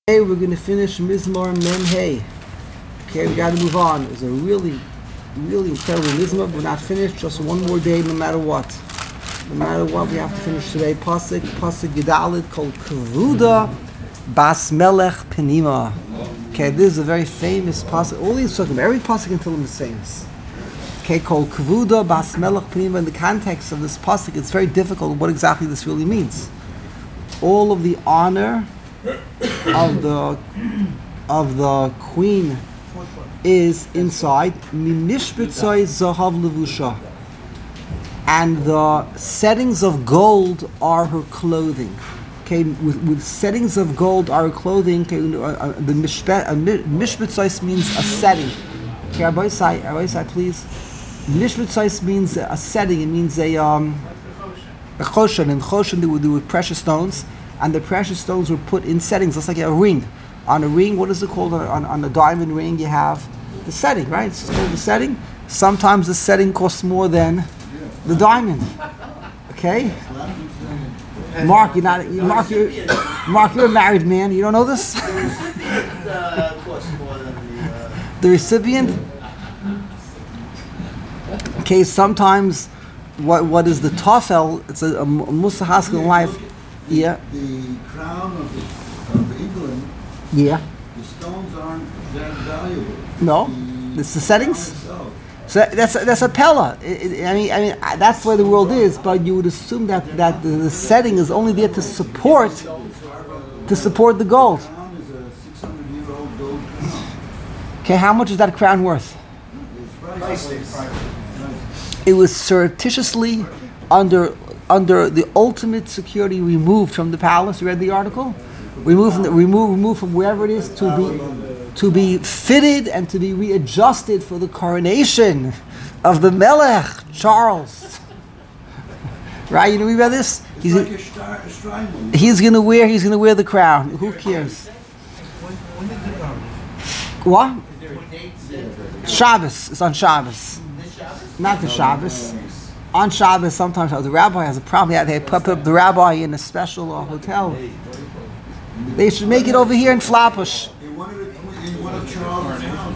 Today we're going to finish Mizmor Mem Hey. Okay, we got to move on. It's a really incredible Mizmor. We're not finished. Just one more day, no matter what. No matter what, we have to finish today. Pasuk Gedalit called Kavuda Bas Melech Penima. Okay, this is a very famous pasuk. All these talking about every pasuk until the same. Okay, called Kavuda Bas Melech Penima. In the context of this pasuk, it's very difficult what exactly this really means. All of the honor of the queen is inside Mimishbitzai Zahav Levusha, and the settings of gold are her clothing. Okay, with settings of gold are her clothing. Okay, the Mishbitzai means a setting. Okay, Rabbi Sai, please. Mishbitzai means a setting. It means a choshen. In choshen they would do with precious stones. And the precious stones were put in settings, just like a ring. On a ring, what is it called? On a diamond ring, you have the setting, right? It's called the setting. Sometimes the setting costs more than the diamond. Okay? Mark, you're a married man. You don't know this? The recipient? Okay, sometimes what is the tofel? It's a musahas in life. Yeah. The crown of England. Yeah. The stones aren't that valuable. No, it's the settings. So that's a pella. I mean that's the way the world is. But you would assume that the setting is only there to support the gold. The crown is a 600-year-old gold crown. Okay, how much is that crown worth? It's priceless. It was surreptitiously under the ultimate security removed from the palace. You read the article? Removed from wherever it is to be fitted and to be readjusted for the coronation of the Melech Charles. Right? You know, we read this. It's like a Steinman. He's gonna wear the crown. Who cares? When did it come? What? Is there a date? Shabbos. It's on Shabbos. This Shabbos? Not the Shabbos. On Shabbos, sometimes the rabbi has a problem. They put up the rabbi in a special hotel. They should make it over here in Flatbush. They wanted it in one of Charles' towns.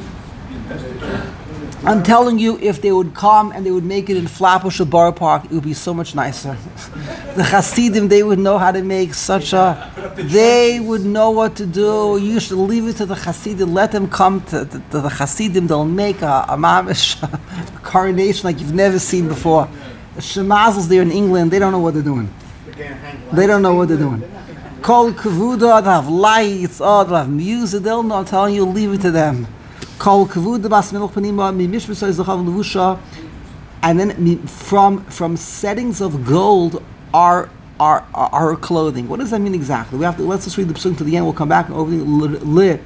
I'm telling you, if they would come and they would make it in Flatbush or Borough Park, it would be so much nicer. The Hasidim, they would know how to make such a... They would know what to do. You should leave it to the Hasidim. Let them come to the Hasidim. They'll make a mamish coronation like you've never seen before. The Shemazels there in England, they don't know what they're doing. They don't know what they're doing. Kol Kavuda, they'll have lights, they'll have music. They'll know. I'm telling you, leave it to them. Kol Kavuda Bas Melech Penima Mimishbisay Zachav Levusha, and then from settings of gold are our clothing. What does that mean exactly? Let's just read the psukim to the end. We'll come back and over lir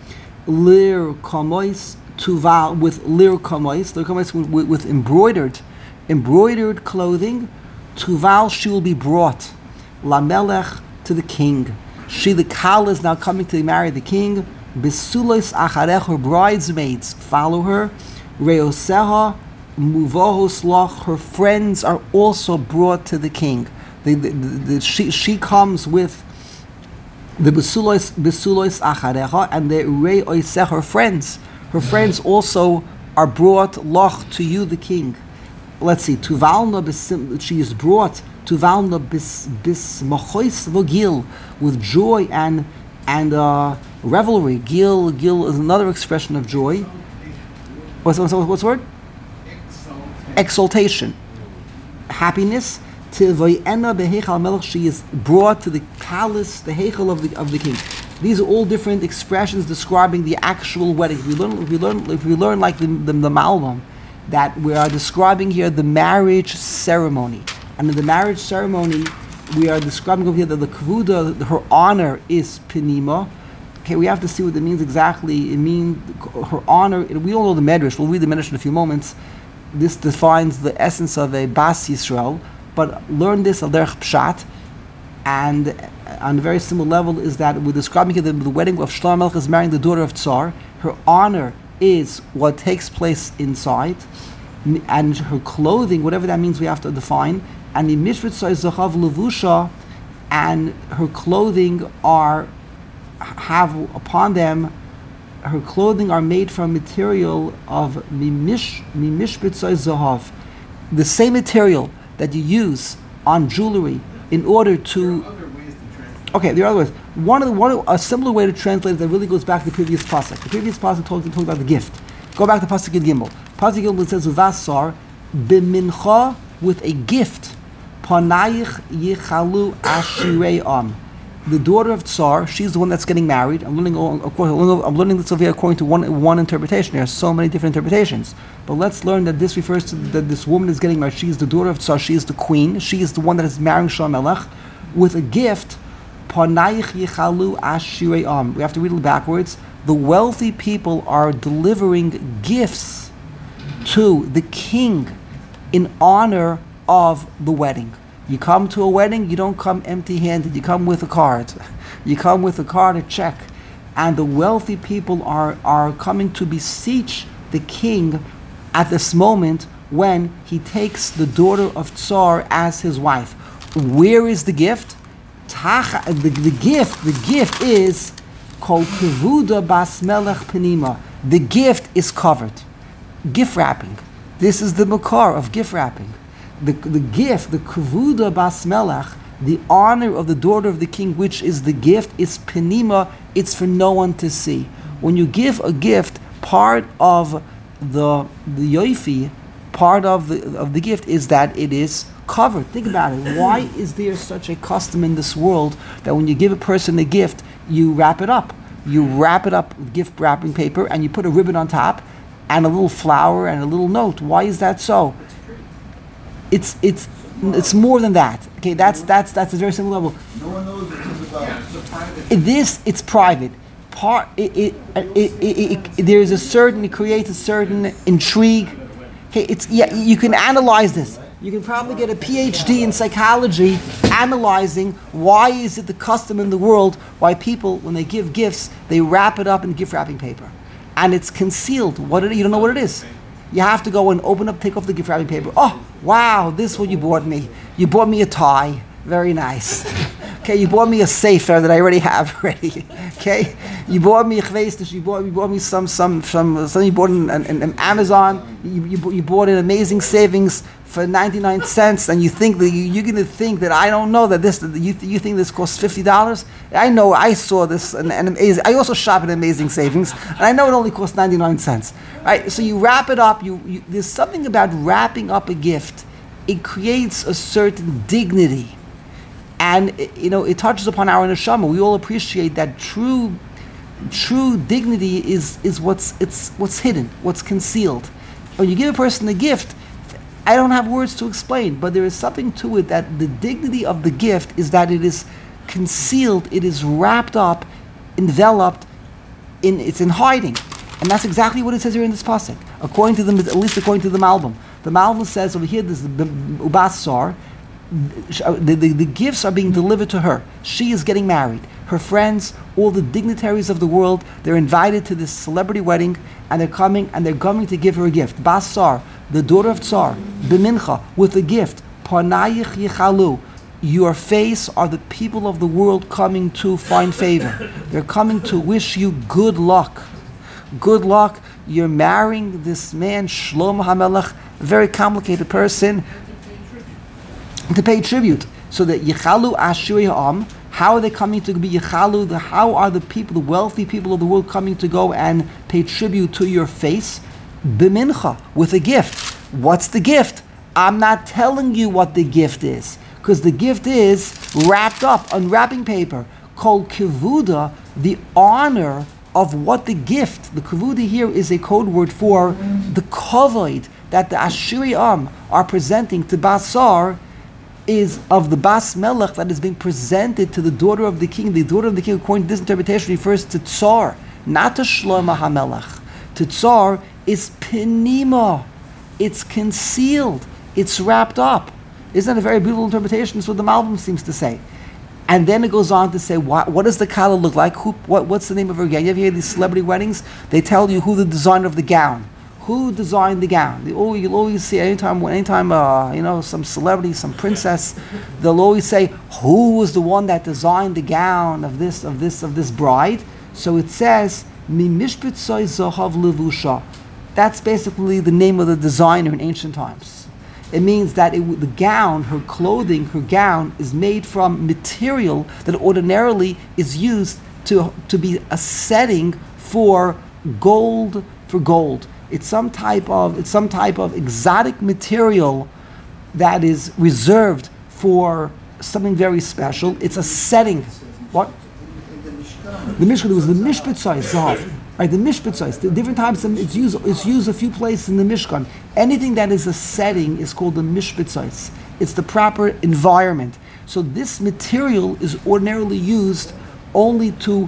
kamois tuval with lir kamois. Lir kamois with embroidered clothing. Tuval, she will be brought lamelech to the king. She, the kal, is now coming to marry the king. Besulos acharech, her bridesmaids follow her. Reoseha muvohos loch, her friends are also brought to the king. She comes with the besulos acharecha, and the reoseha, her friends. Her friends also are brought loch to you, the king. Let's see. Tuvalna she is brought. Tuvalna bis machois vogil, with joy and revelry. Gil is another expression of joy. What's the word? Exaltation. Happiness. She is brought to the palace, the heichal of the king. These are all different expressions describing the actual wedding. If we learn like the Malbim, that we are describing here the marriage ceremony. And in the marriage ceremony, we are describing over here that the kavuda, her honor is penima. Okay, we have to see what it means exactly. It means her honor. We all know the Medrash. We'll read the Medrash in a few moments. This defines the essence of a Bas Yisrael. But learn this al derech pshat, and on a very similar level is that we're describing here the wedding of Shlomo Melech is marrying the daughter of Tsar. Her honor is what takes place inside, and her clothing, whatever that means, we have to define. And the mishritzai zachav levusha, and her clothing are have upon them, her clothing are made from material of mimishbitzai zahav, the same material that you use on jewelry in order to. Other ways to translate. Okay, there are other ways. A similar way to translate it that really goes back to the previous pasuk. The previous pasuk talked about the gift. Go back to pasuk Yud Gimel. Pasuk Yud Gimel says uvasar b'mincha, with a gift. Panayich yichalu ashirei am. The daughter of Tsar, she's the one that's getting married. I'm learning this over here according to one interpretation. There are so many different interpretations. But let's learn that this refers to that this woman is getting married. She is the daughter of Tsar. She is the queen. She is the one that is marrying Shlomo Melech with a gift. Panayich yichalu ashirei am. We have to read it backwards. The wealthy people are delivering gifts to the king in honor of the wedding. You come to a wedding, you don't come empty-handed, you come with a card. You come with a card, a check. And the wealthy people are coming to beseech the king at this moment when he takes the daughter of Tsar as his wife. Where is the gift? The gift is called Kevuda Bas Melech Penima. The gift is covered. Gift wrapping. This is the makar of gift wrapping. The gift, the Kevuda Bas Melech, the honor of the daughter of the king, which is the gift, is Penima, it's for no one to see. When you give a gift, part of the yoifi, part of the gift is that it is covered. Think about it. Why is there such a custom in this world that when you give a person a gift, you wrap it up? You wrap it up with gift wrapping paper and you put a ribbon on top and a little flower and a little note. Why is that so? It's more than that. Okay, that's a very simple level. No one knows what it's about. Yeah, it's a private. It's private. There's a certain, it creates a certain intrigue. Okay, you can analyze this. You can probably get a PhD in psychology analyzing why is it the custom in the world why people, when they give gifts, they wrap it up in gift wrapping paper. And it's concealed. You don't know what it is. You have to go and take off the gift wrapping paper. Oh, wow, this is what you bought me. You bought me a tie. Very nice. Okay, you bought me a sefer that I already have already. Okay, you bought me a chveistish. You bought me something you bought in Amazon. You bought in Amazing Savings for 99 cents, and you think that you're going to think that I don't know that you think this costs $50. I know, I saw this and amazing. I also shop at Amazing Savings, and I know it only costs 99 cents. Right? So you wrap it up. There's something about wrapping up a gift. It creates a certain dignity. And it touches upon our neshama. We all appreciate that true dignity is what's hidden, what's concealed. When you give a person a gift, I don't have words to explain, but there is something to it that the dignity of the gift is that it is concealed, it is wrapped up, enveloped, it's in hiding. And that's exactly what it says here in this pasuk. At least according to the Malbim. The Malbim says over here, this is Ubasar. The gifts are being delivered to her. She is getting married. Her friends, all the dignitaries of the world, they're invited to this celebrity wedding, and they're coming to give her a gift. Basar, the daughter of Tsar, B'mincha, with a gift. Panayich yichalu. Your face are the people of the world coming to find favor. They're coming to wish you good luck. Good luck. You're marrying this man, Shlomo HaMelech, a very complicated person, to pay tribute. So that Yechalu Ashuri Ha'am, how are they coming to be Yechalu? How are the people, the wealthy people of the world, coming to go and pay tribute to your face? B'mincha, with a gift. What's the gift? I'm not telling you what the gift is, because the gift is wrapped up on wrapping paper, called Kevuda, the honor of what the gift. The Kevuda here is a code word for the kavod that the Ashuri Am are presenting to Basar, is of the Bas Melech that is being presented to the daughter of the king. The daughter of the king, according to this interpretation, refers to Tsar, not to Shlomo HaMelech. To Tsar is Penima. It's concealed. It's wrapped up. Isn't that a very beautiful interpretation? That's what the Malbim seems to say. And then it goes on to say, what does the kala look like? What's the name of her gown? You ever hear these celebrity weddings? They tell you who the designer of the gown, who designed the gown. You'll always see anytime some celebrity, some princess, they'll always say, who was the one that designed the gown of this bride? So it says, Mi mishpitzoi zohav levusha. That's basically the name of the designer in ancient times. It means that the gown, her clothing, her gown is made from material that ordinarily is used to be a setting for gold. It's some type of exotic material that is reserved for something very special. It's a setting. What? The Mishkan, there was the Mishpitzai Zav. Right, the Mishpitzai, the different types of it's used a few places in the Mishkan. Anything that is a setting is called the Mishpitzai. It's the proper environment. So this material is ordinarily used only to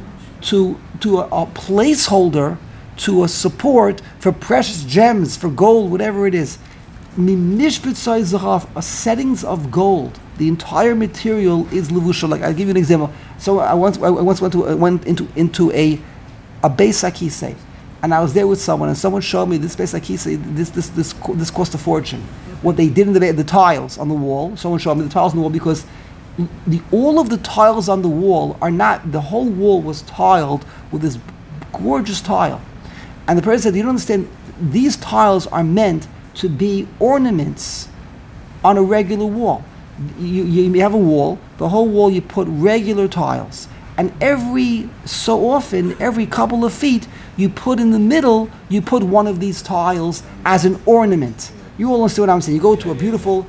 a placeholder, to a support for precious gems, for gold, whatever it is. Mishpitzai Zahav, settings of gold. The entire material is levusha. Like I'll give you an example. So I once went into a Beis HaKisei, and I was there with someone, and someone showed me this Beis HaKisei. This cost a fortune. What they did in the tiles on the wall. Someone showed me the tiles on the wall because all of the tiles on the wall are not. The whole wall was tiled with this gorgeous tile, and the person said, "You don't understand. These tiles are meant to be ornaments on a regular wall. You have a wall. The whole wall you put regular tiles." And every so often, every couple of feet, you put in the middle, you put one of these tiles as an ornament. You all understand what I'm saying. You go to a beautiful,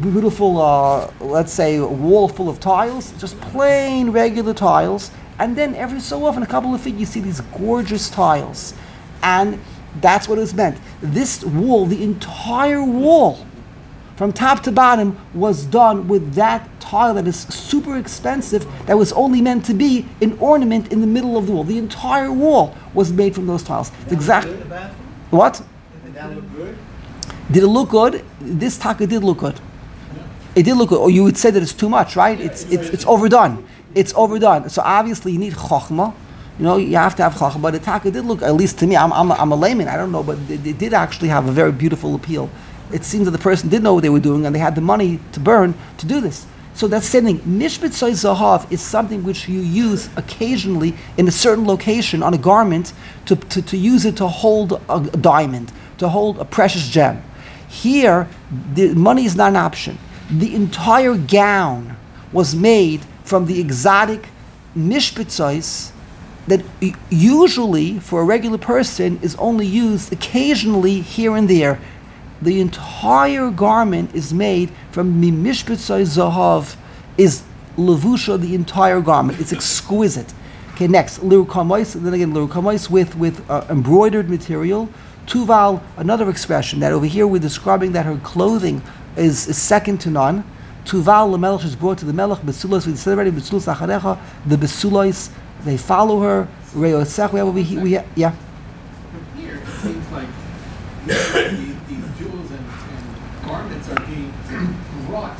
let's say, a wall full of tiles, just plain regular tiles, and then every so often, a couple of feet, you see these gorgeous tiles. And that's what it was meant. This wall, the entire wall, from top to bottom, was done with that tile that is super expensive, that was only meant to be an ornament in the middle of the wall. The entire wall was made from those tiles. It's exact. What? Did that look good? Did it look good? This taka did look good. It did look good. Or you would say that it's too much, right? It's overdone. It's overdone. So obviously you need chokhmah. You have to have chokhmah. But the taka did look, at least to me, I'm a layman, I don't know, but it did actually have a very beautiful appeal. It seems that the person did know what they were doing and they had the money to burn to do this. So that's saying Mishpitzai Zahav is something which you use occasionally in a certain location on a garment to use it to hold a diamond, to hold a precious gem. Here, the money is not an option. The entire gown was made from the exotic Mishpitzais that usually for a regular person is only used occasionally here and there. The entire garment is made from mimishpitzai zahav, is levusha, the entire garment. It's exquisite. Okay, next, lirukamais, and then again lirukamais with embroidered material. Tuval, another expression that over here we're describing that her clothing is second to none. Tuval, the melech is brought to the melech, besulos, we said already, besulos acharecha, the besulos, they follow her. Reyosech, we have, yeah. From here, it seems like these jewels and garments are being brought,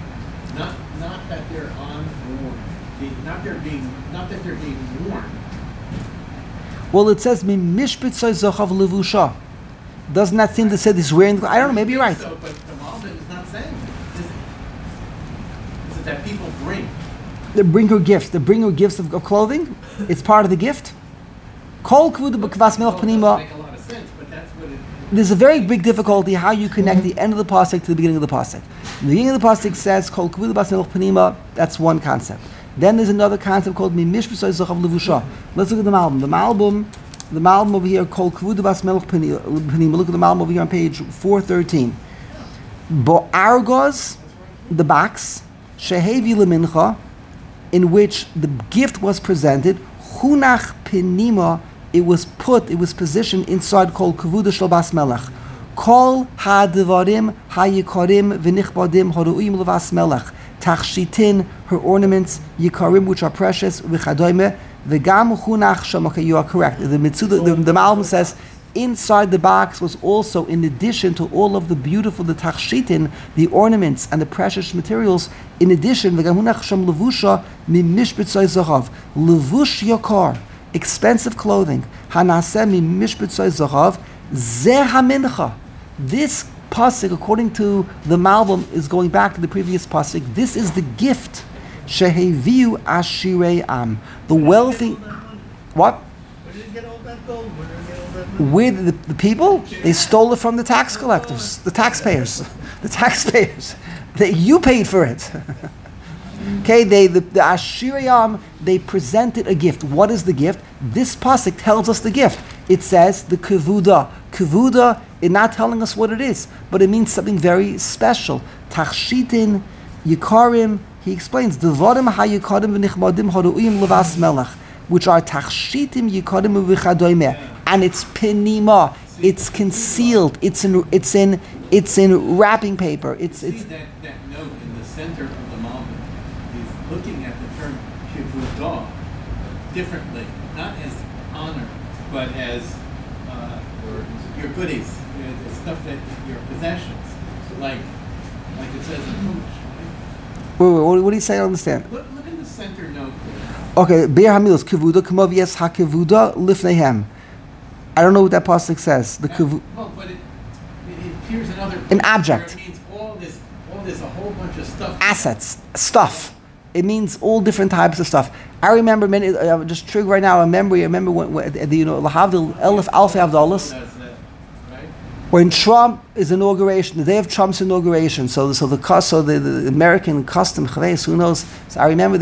not that they're unworn, not that they're being worn. Well, it says mimishpitzai zachav levusha. Doesn't that seem to say this wearing? I don't know. Maybe you're right. So, but the Malbim is not saying this. Is it that people bring? They bring her gifts. They bring her gifts of clothing. It's part of the gift. Kol kvud b'kvas melech Doesn't panima. make a lot of sense, but that's what it. There's a very big difficulty how you connect the end of the pasuk to the beginning of the pasuk. The beginning of the pasuk says kol kvud b'kvas melech panima. That's one concept. Then there's another concept called mimishpitzai zachav levusha. Let's look at the Malbim. The Malbim over here called kvud b'kvas melech panima. Look at the Malbim over here on page 413. Bo'argos, the box, shehevi lemincha, in which the gift was presented, hunach penima, it was positioned inside kol kavud shel bas melech. Kol ha'devarim ha'yikarim v'nichbadim haru'im levas melech. Tachshitin, her ornaments, yikarim, which are precious, v'chadoime, v'gam hunach shamaka, you are correct. The Malbim says, inside the box was also, in addition to all of the beautiful, the tachshitin, the ornaments and the precious materials, in addition, v'gamunach sham levusha mimishpitzai zahav, levush yakar, expensive clothing, hanaseh mimishpitzai zahav, Zeh hamincha. This pasuk, according to the Malbim, is going back to the previous pasuk. This is the gift. Sheheviu ashirei am. The wealthy. What? Where did you get all that gold? Where did you get all that money? With the people, they stole it from the tax collectors, the taxpayers. The taxpayers. You paid for it. Okay, the Ashirayam, they presented a gift. What is the gift? This pasuk tells us the gift. It says the kevuda. Kevuda, it's not telling us what it is, but it means something very special. Tachshitin, yikarim, he explains, Devarim ha-yikarim v'nichmadim haru'im levas melech, which are tachshitim yikarim v'chadoymeh, and it's pinima, it's concealed, it's in wrapping paper. See that note in the center of the Malbim. He's looking at the term kivudah differently, not as honor, but as your goodies, the stuff that your possessions, like it says in Chumash. Wait, what do you say? I don't understand. Look in the center note there. Okay, Be'er Hamilos, Kevuda, Kamav Yes HaKevuda Lifnehem. I don't know what that pasuk says. The kevu. Well, but it appears in other An places object. where it means all this, a whole bunch of stuff. Assets, stuff. It means all different types of stuff. I remember many. Just trigger right now a memory. I remember when Lahavdil Elif Alfei Avdalas. Does that, right? When Trump is inauguration, the day of Trump's inauguration, so the American custom, who knows? So I remember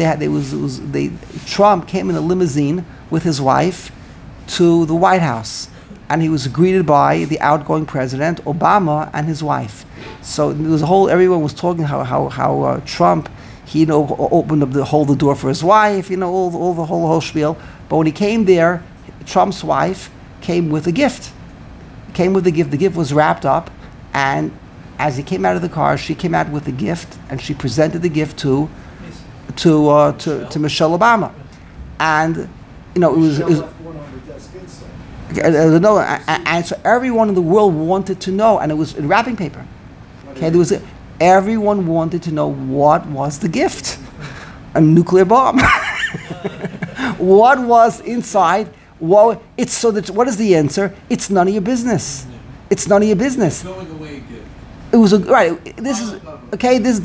Trump came in a limousine with his wife to the White House, and he was greeted by the outgoing president Obama and his wife. So there was everyone was talking how Trump, he opened up the door for his wife, all the whole spiel. But when he came there, Trump's wife came with a gift. The gift was wrapped up, and as he came out of the car, she came out with the gift, and she presented the gift to Michelle Obama, and it was and so everyone in the world wanted to know, and it was in wrapping paper. Okay, everyone wanted to know what was the gift, a nuclear bomb. What was inside? What is the answer? It's none of your business. It's none of your business. Going away gift. It was right. This is okay. This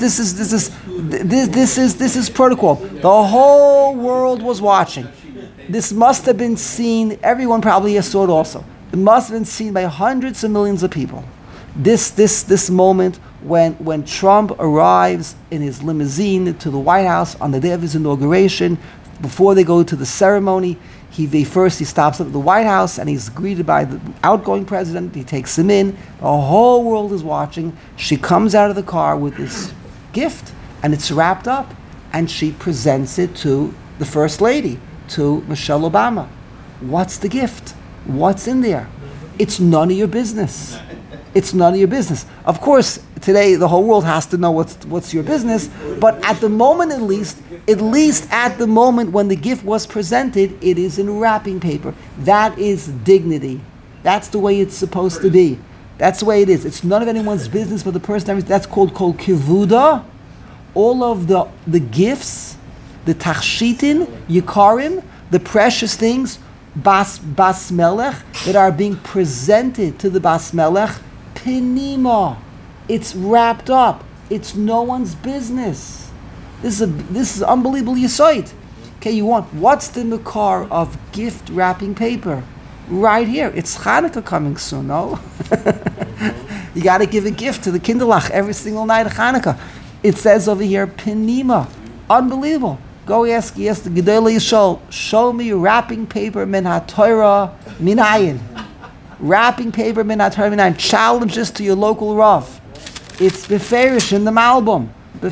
is protocol. The whole world was watching. This must have been seen. Everyone probably saw it also. It must have been seen by hundreds of millions of people. This moment when Trump arrives in his limousine to the White House on the day of his inauguration, before they go to the ceremony, he stops at the White House and he's greeted by the outgoing president. He takes him in. The whole world is watching. She comes out of the car with this gift, and it's wrapped up, and she presents it to the First Lady, to Michelle Obama. What's the gift? What's in there? It's none of your business. It's none of your business. Of course, today the whole world has to know what's your business, but at the moment at least at the moment when the gift was presented, it is in wrapping paper. That is dignity. That's the way it's supposed to be. That's the way it is. It's none of anyone's business but the person. That's called kivuda. All of the gifts, the tachshitin, yikarim, the precious things, bas melech, that are being presented to the bas melech, pinima. It's wrapped up. It's no one's business. This is unbelievable yesod. Okay, what's the makar of gift wrapping paper? Right here. It's Hanukkah coming soon, no? You got to give a gift to the kinderlach every single night of Hanukkah. It says over here, pinima. Unbelievable. Go ask the Gedolei Yishol, show me wrapping paper min ha-Torah minayin. Wrapping paper min ha-Torah minayin. Challenge this to your local Rav. It's beferish in the Malbim.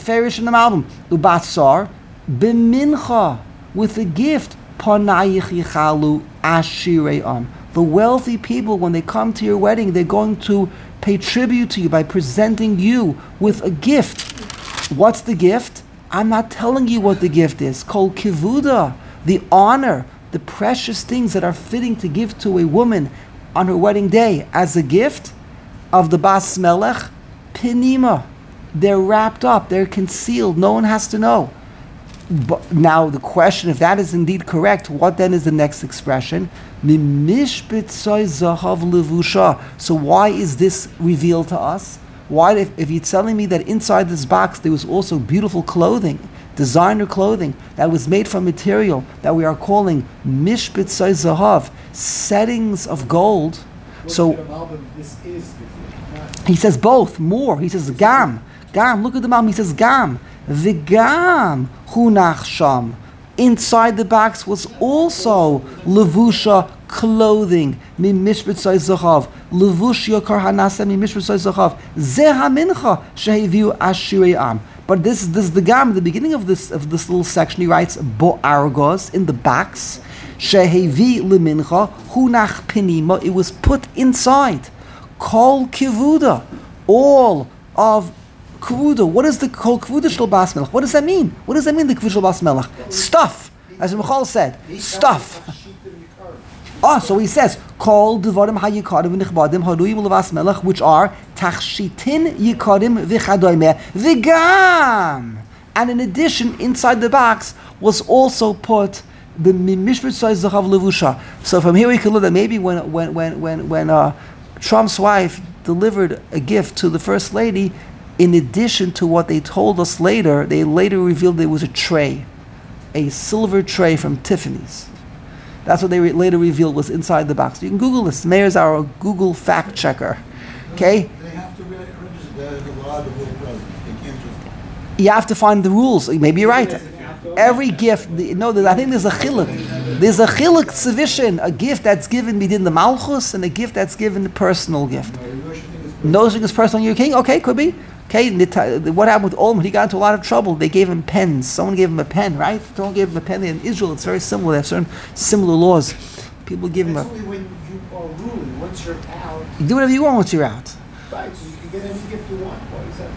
Ubasar b'mincha, with a gift. Panayich yichalu ashireim. The wealthy people, when they come to your wedding, they're going to pay tribute to you by presenting you with a gift. What's the gift? I'm not telling you what the gift is. Kol kivuda, the honor, the precious things that are fitting to give to a woman on her wedding day as a gift of the bas melech, pinima. They're wrapped up, they're concealed, no one has to know. But now the question, if that is indeed correct, what then is the next expression? Mimishbitzai zahav levusha. So why is this revealed to us? Why, if you're telling me that inside this box there was also beautiful clothing, designer clothing that was made from material that we are calling mishbitzai zahav, settings of gold. So This is he says both, more. He says gam. Look at the Malbim. He says gam. V'gam hunach sham. Inside the box was also levusha, clothing. Mi mishbetzai zachav. Levush yokar hanasa mi mishbetzai zachav. Zeh hamincha sheheviu ashirei am. But this is the gam. The beginning of this little section, he writes bo argos in the box. Shehevi lemincha hunach pinima. It was put inside. Kol kivuda. All of Kvuda. What is the kol kvuda shel bas melech? What does that mean? What does that mean, the kvuda shel bas melech? Stuff, as Michal said, stuff. So he says, kol devarim hayikarim v'nichbadim haruyim levas melech, which are tachshitin yikarim v'chadoymeh v'gam. And in addition, inside the box was also put the mishmitzai zachav levusha. So from here we can look that maybe when Trump's wife delivered a gift to the first lady, in addition to what they told us later, they later revealed there was a tray, a silver tray from Tiffany's. That's what they later revealed was inside the box. You can Google this. Meir's our Google fact checker. Okay? They have to register the law of the will present. They can't just... You have to find the rules. Maybe you're right. Every gift, I think there's a chiluk. There's a chiluk tzvishin, a gift that's given within the malchus and a gift that's given the personal gift. No such thing is personal in your king? Okay, could be. Okay, what happened with Olmert? He got into a lot of trouble. They gave him pens. Someone gave him a pen, right? Someone gave him a pen. In Israel, it's very similar. They have certain similar laws. People give him That's a... only when you are ruling. Once you're out, You do whatever you want once you're out. right, so you can get any gift you want. What is that?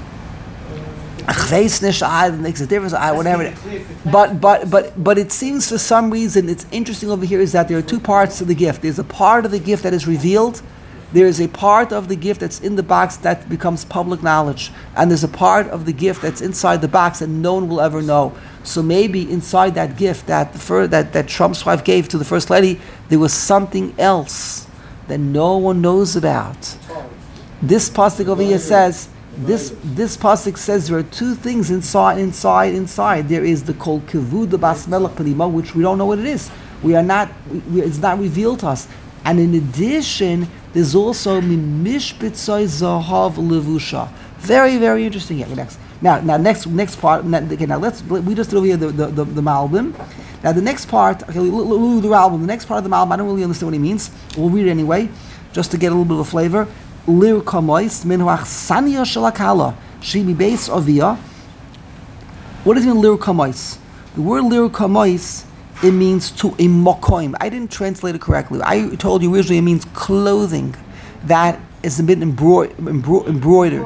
Makes a difference. Whatever. But it seems for some reason it's interesting over here is that there are two parts to the gift. There's a part of the gift that is revealed. There is a part of the gift that's in the box that becomes public knowledge, and there's a part of the gift that's inside the box that no one will ever know. So maybe inside that gift that Trump's wife gave to the first lady, there was something else that no one knows about. This pasuk over here says. This pasuk says there are two things inside. There is the kol kivud bas melech panima, which we don't know what it is. It's not revealed to us. And in addition, there's also mimishbitzai zahav levusha. Very, very interesting. Yeah, next. Now next part. Okay, now we just did over here the Malbim. Now the next part. Okay, we'll do the Malbim. The next part of the Malbim, I don't really understand what he means. We'll read it anyway, just to get a little bit of a flavor. Lir kamois min huachsania shalakala shimi beis avia. What does it mean lir kamois? The word lir kamois, it means to a mokoim. I didn't translate it correctly. I told you originally it means clothing that has been embroidery.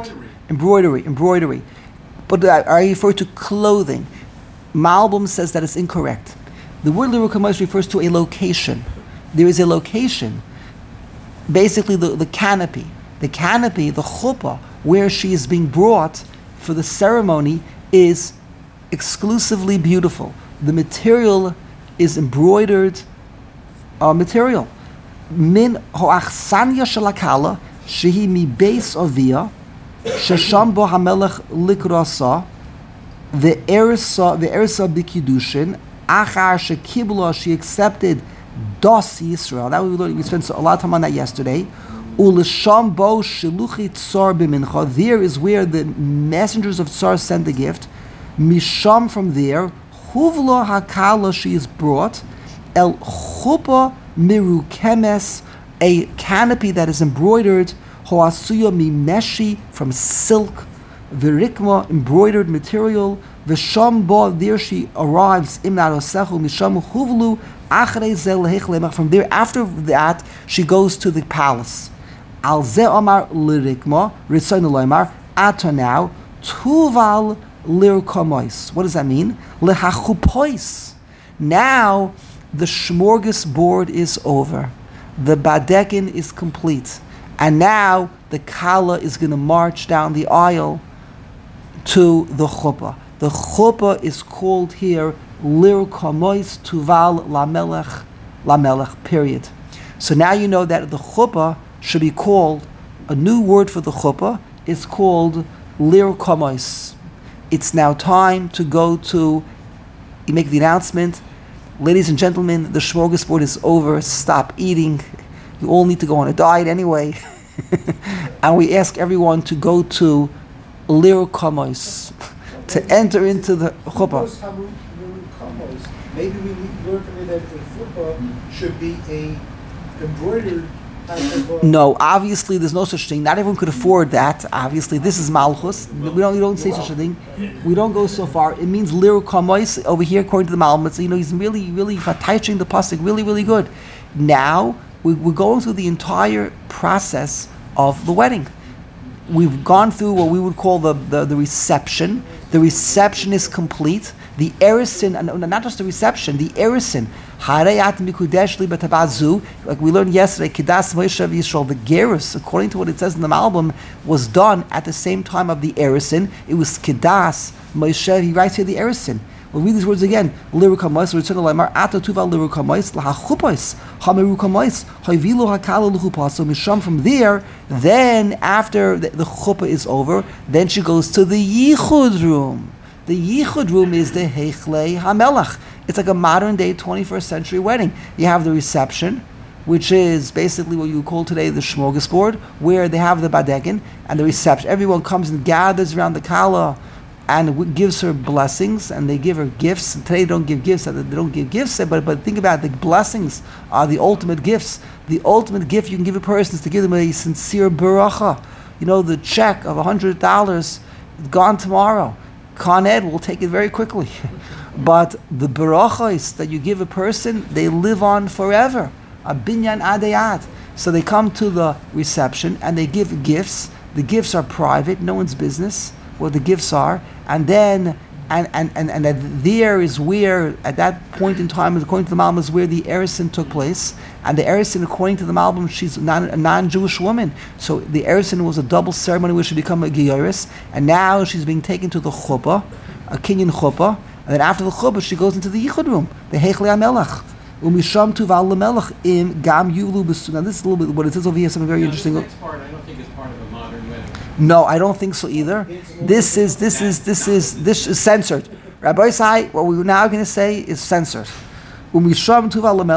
But I refer to clothing. Malbim says that it's incorrect. The word lir kamois refers to a location. There is a location. Basically the canopy. The canopy, the chuppah, where she is being brought for the ceremony is exclusively beautiful. The material is embroidered material. Min hoachsanya shalakala shehi mi beis avia shesham bo hamelech likrasa ve'ersa b'kiddushin achar shekibla, she accepted das Yisrael. That we spent a lot of time on that yesterday. Ulesham bo shiluchi tsar b'mincha. There is where the messengers of Tsar sent the gift. Misham, from there, huvla hakala, she is brought. El chuppah miru kemes, a canopy that is embroidered. Hoasuya mimeshi, from silk. Virikma, embroidered material. V'sham bo, there she arrives. Imnat osechu misham huvlu. From there, after that, she goes to the palace. Al ze amar lirikma, ritzonu loymar, ata now, tuval lirkomois. What does that mean? Lehachupois. Now, the smorgasbord is over. The badekin is complete. And now, the kala is going to march down the aisle to the chuppah. The chuppah is called here lir kamois tuval lamelech, period. So now you know that the chuppah should be called, a new word for the chuppah is called lir kamois. It's now time to go to, you make the announcement, ladies and gentlemen, the smorgasbord is over, stop eating. You all need to go on a diet anyway. And we ask everyone to go to lir kamois, to enter into the chuppah. Maybe we learn from it that a chuppah should be a embroidered type of. No, obviously there's no such thing. Not everyone could afford that. Obviously, this is malchus. We don't say such a thing. We don't go so far. It means lir kamois over here, according to the Malbim. So, he's really touching the pasuk, really good. Now we're going through the entire process of the wedding. We've gone through what we would call the reception. The reception is complete. The erisin, and not just the reception, the erisin. Like we learned yesterday, Kedas Moshe Yisrael, the gerus, according to what it says in the Malbim, was done at the same time of the erisin. It was Kedas Moshe. He writes here the erisin. We'll read these words again. Lirukamais, return to Lamar, Ato Tuval Lirukamais, Lahachupais, Hamerukamais, Havilu Hakala Luchupa. So Misham from there, then after the chuppah is over, then she goes to the Yichud room. The Yichud room is the Heichlei HaMelech. It's like a modern day 21st century wedding. You have the reception, which is basically what you call today the smorgasbord, where they have the badekin and the reception. Everyone comes and gathers around the kala and gives her blessings, and they give her gifts. And today they don't give gifts, but think about it, the blessings are the ultimate gifts. The ultimate gift you can give a person is to give them a sincere baracha. The check of $100 gone tomorrow. Con Ed will take it very quickly. But the barachos that you give a person, they live on forever. A binyan adayat. So they come to the reception and they give gifts. The gifts are private, no one's business what the gifts are. And then and that there is where, at that point in time, according to the Malbim, is where the erisin took place. And the erisin, according to the Malbim, she's a non-Jewish woman. So the erisin was a double ceremony where she became a giyaris, and now she's being taken to the chuppah, a kinyan chuppah, and then after the chuppah she goes into the yichud room, the Heichlei HaMelech. Umisham tuval lemelech im gam yulu besu. Now this is a little bit what it says over here. Something very interesting. This next part, I don't think is part of a modern wedding. No, I don't think so either. This is censored. Rabbi Sai, what we're now going to say is censored. He learns that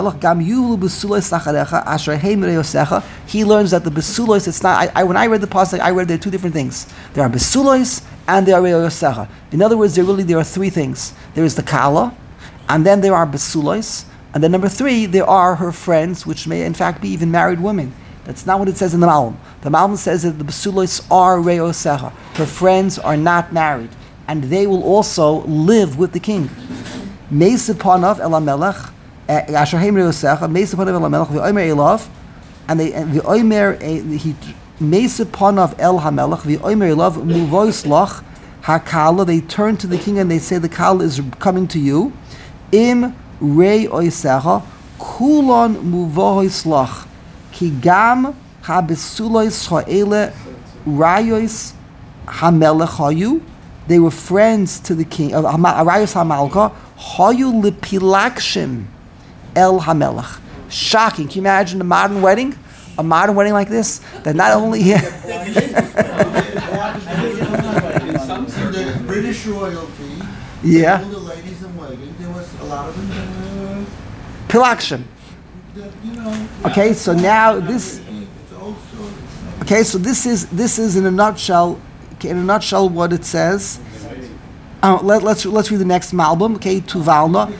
the besulos, it's not. When I read the pasuk, I read there are two different things. There are besulos and there are reyosecha. In other words, there are three things. There is the kala, and then there are besulos, and then number three, there are her friends, which may in fact be even married women. That's not what it says in the Malbim. The Malbim says that the besulos are reyosecha. Her friends are not married, and they will also live with the king. Meisipanav el hamelech, asherheim reyosecha. Meisipanav el hamelech v'omer elav, and v'omer he meisipanav el hamelech v'omer elav muvois lach hakala. They turn to the king and they say the kala is coming to you. Im reyosecha kulon muvois lach. Ki gam habesulois ha'ele rayos hamelech hayu. They were friends to the king. Rayos hamalka hayu lepilakshim el hamelech. Shocking. Can you imagine a modern wedding? A modern wedding like this? That not only The British royalty, yeah, all the ladies in waiting, there was a lot of them. pilakshim. Okay, so now this. Okay, so this is in a nutshell. Okay, in a nutshell, what it says. Let's read the next Malbim. Okay, Tuvalna.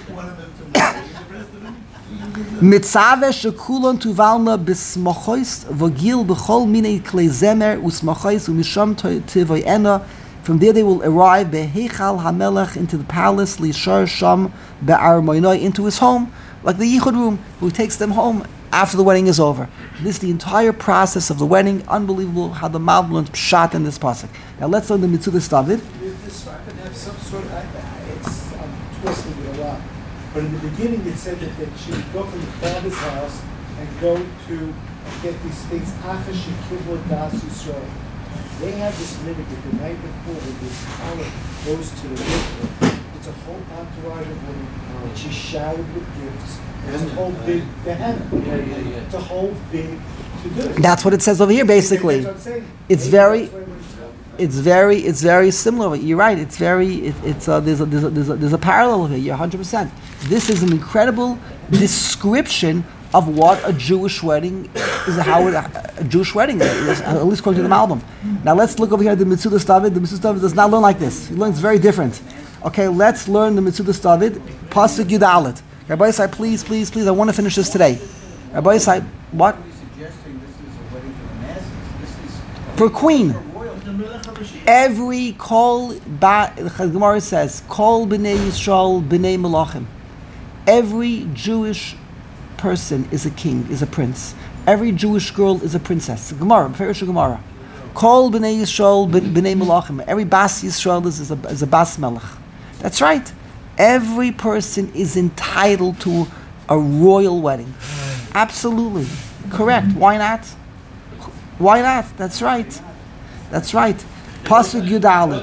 Mitzave shekulon Tuvalna bismachos v'gil b'chol minei klei zemer usmachos umisham tivoyena. From there they will arrive beheichal hamelech into the palace lishar sham be'armoinoi into his home, like the yichud room, who takes them home after the wedding is over. This is the entire process of the wedding. Unbelievable how the Malbim learns pshat in this pasuk. Now let's learn the Mitzvah David. This could have some sort of, it's twisting it a lot. But in the beginning it said that she would go from the father's house and go to get these things. Acha shekibla das Yisrael. They have this minhag the night before when the Kala goes to the mikveh. It's a whole entourage of women, and she's showered with gifts. It's a whole big Gehenna. It's a whole big to-do. That's what it says over here, basically. That's what I'm saying. It's Maybe very- that's why It's very similar. You're right. It's very. There's a parallel here. You're 100%. This is an incredible description of what a Jewish wedding is. How a Jewish wedding is, at least according to the Malbim. Now let's look over here at the Metzudas David. The Metzudas David does not learn like this. He learns very different. Okay, let's learn the Metzudas David. Pasuk Yud Aleph. Rabbi Yisai, please. I want to finish this today. Rabbi Yisai, what? Are you suggesting this is a wedding for the masses? This is For queen. for royalty. Every the Gemara says, Kol b'nei Yisrael b'nei Melachim. Every Jewish person is a king, is a prince. Every Jewish girl is a princess. Gemara, Perish Gemara. Kol b'nei Yisrael b'nei Melachim. Every Bas Yisrael is a Bas Melech. That's right. Every person is entitled to a royal wedding. Absolutely. Correct. Why not? Why not? That's right. That's right. Pasuk Yud Aleph.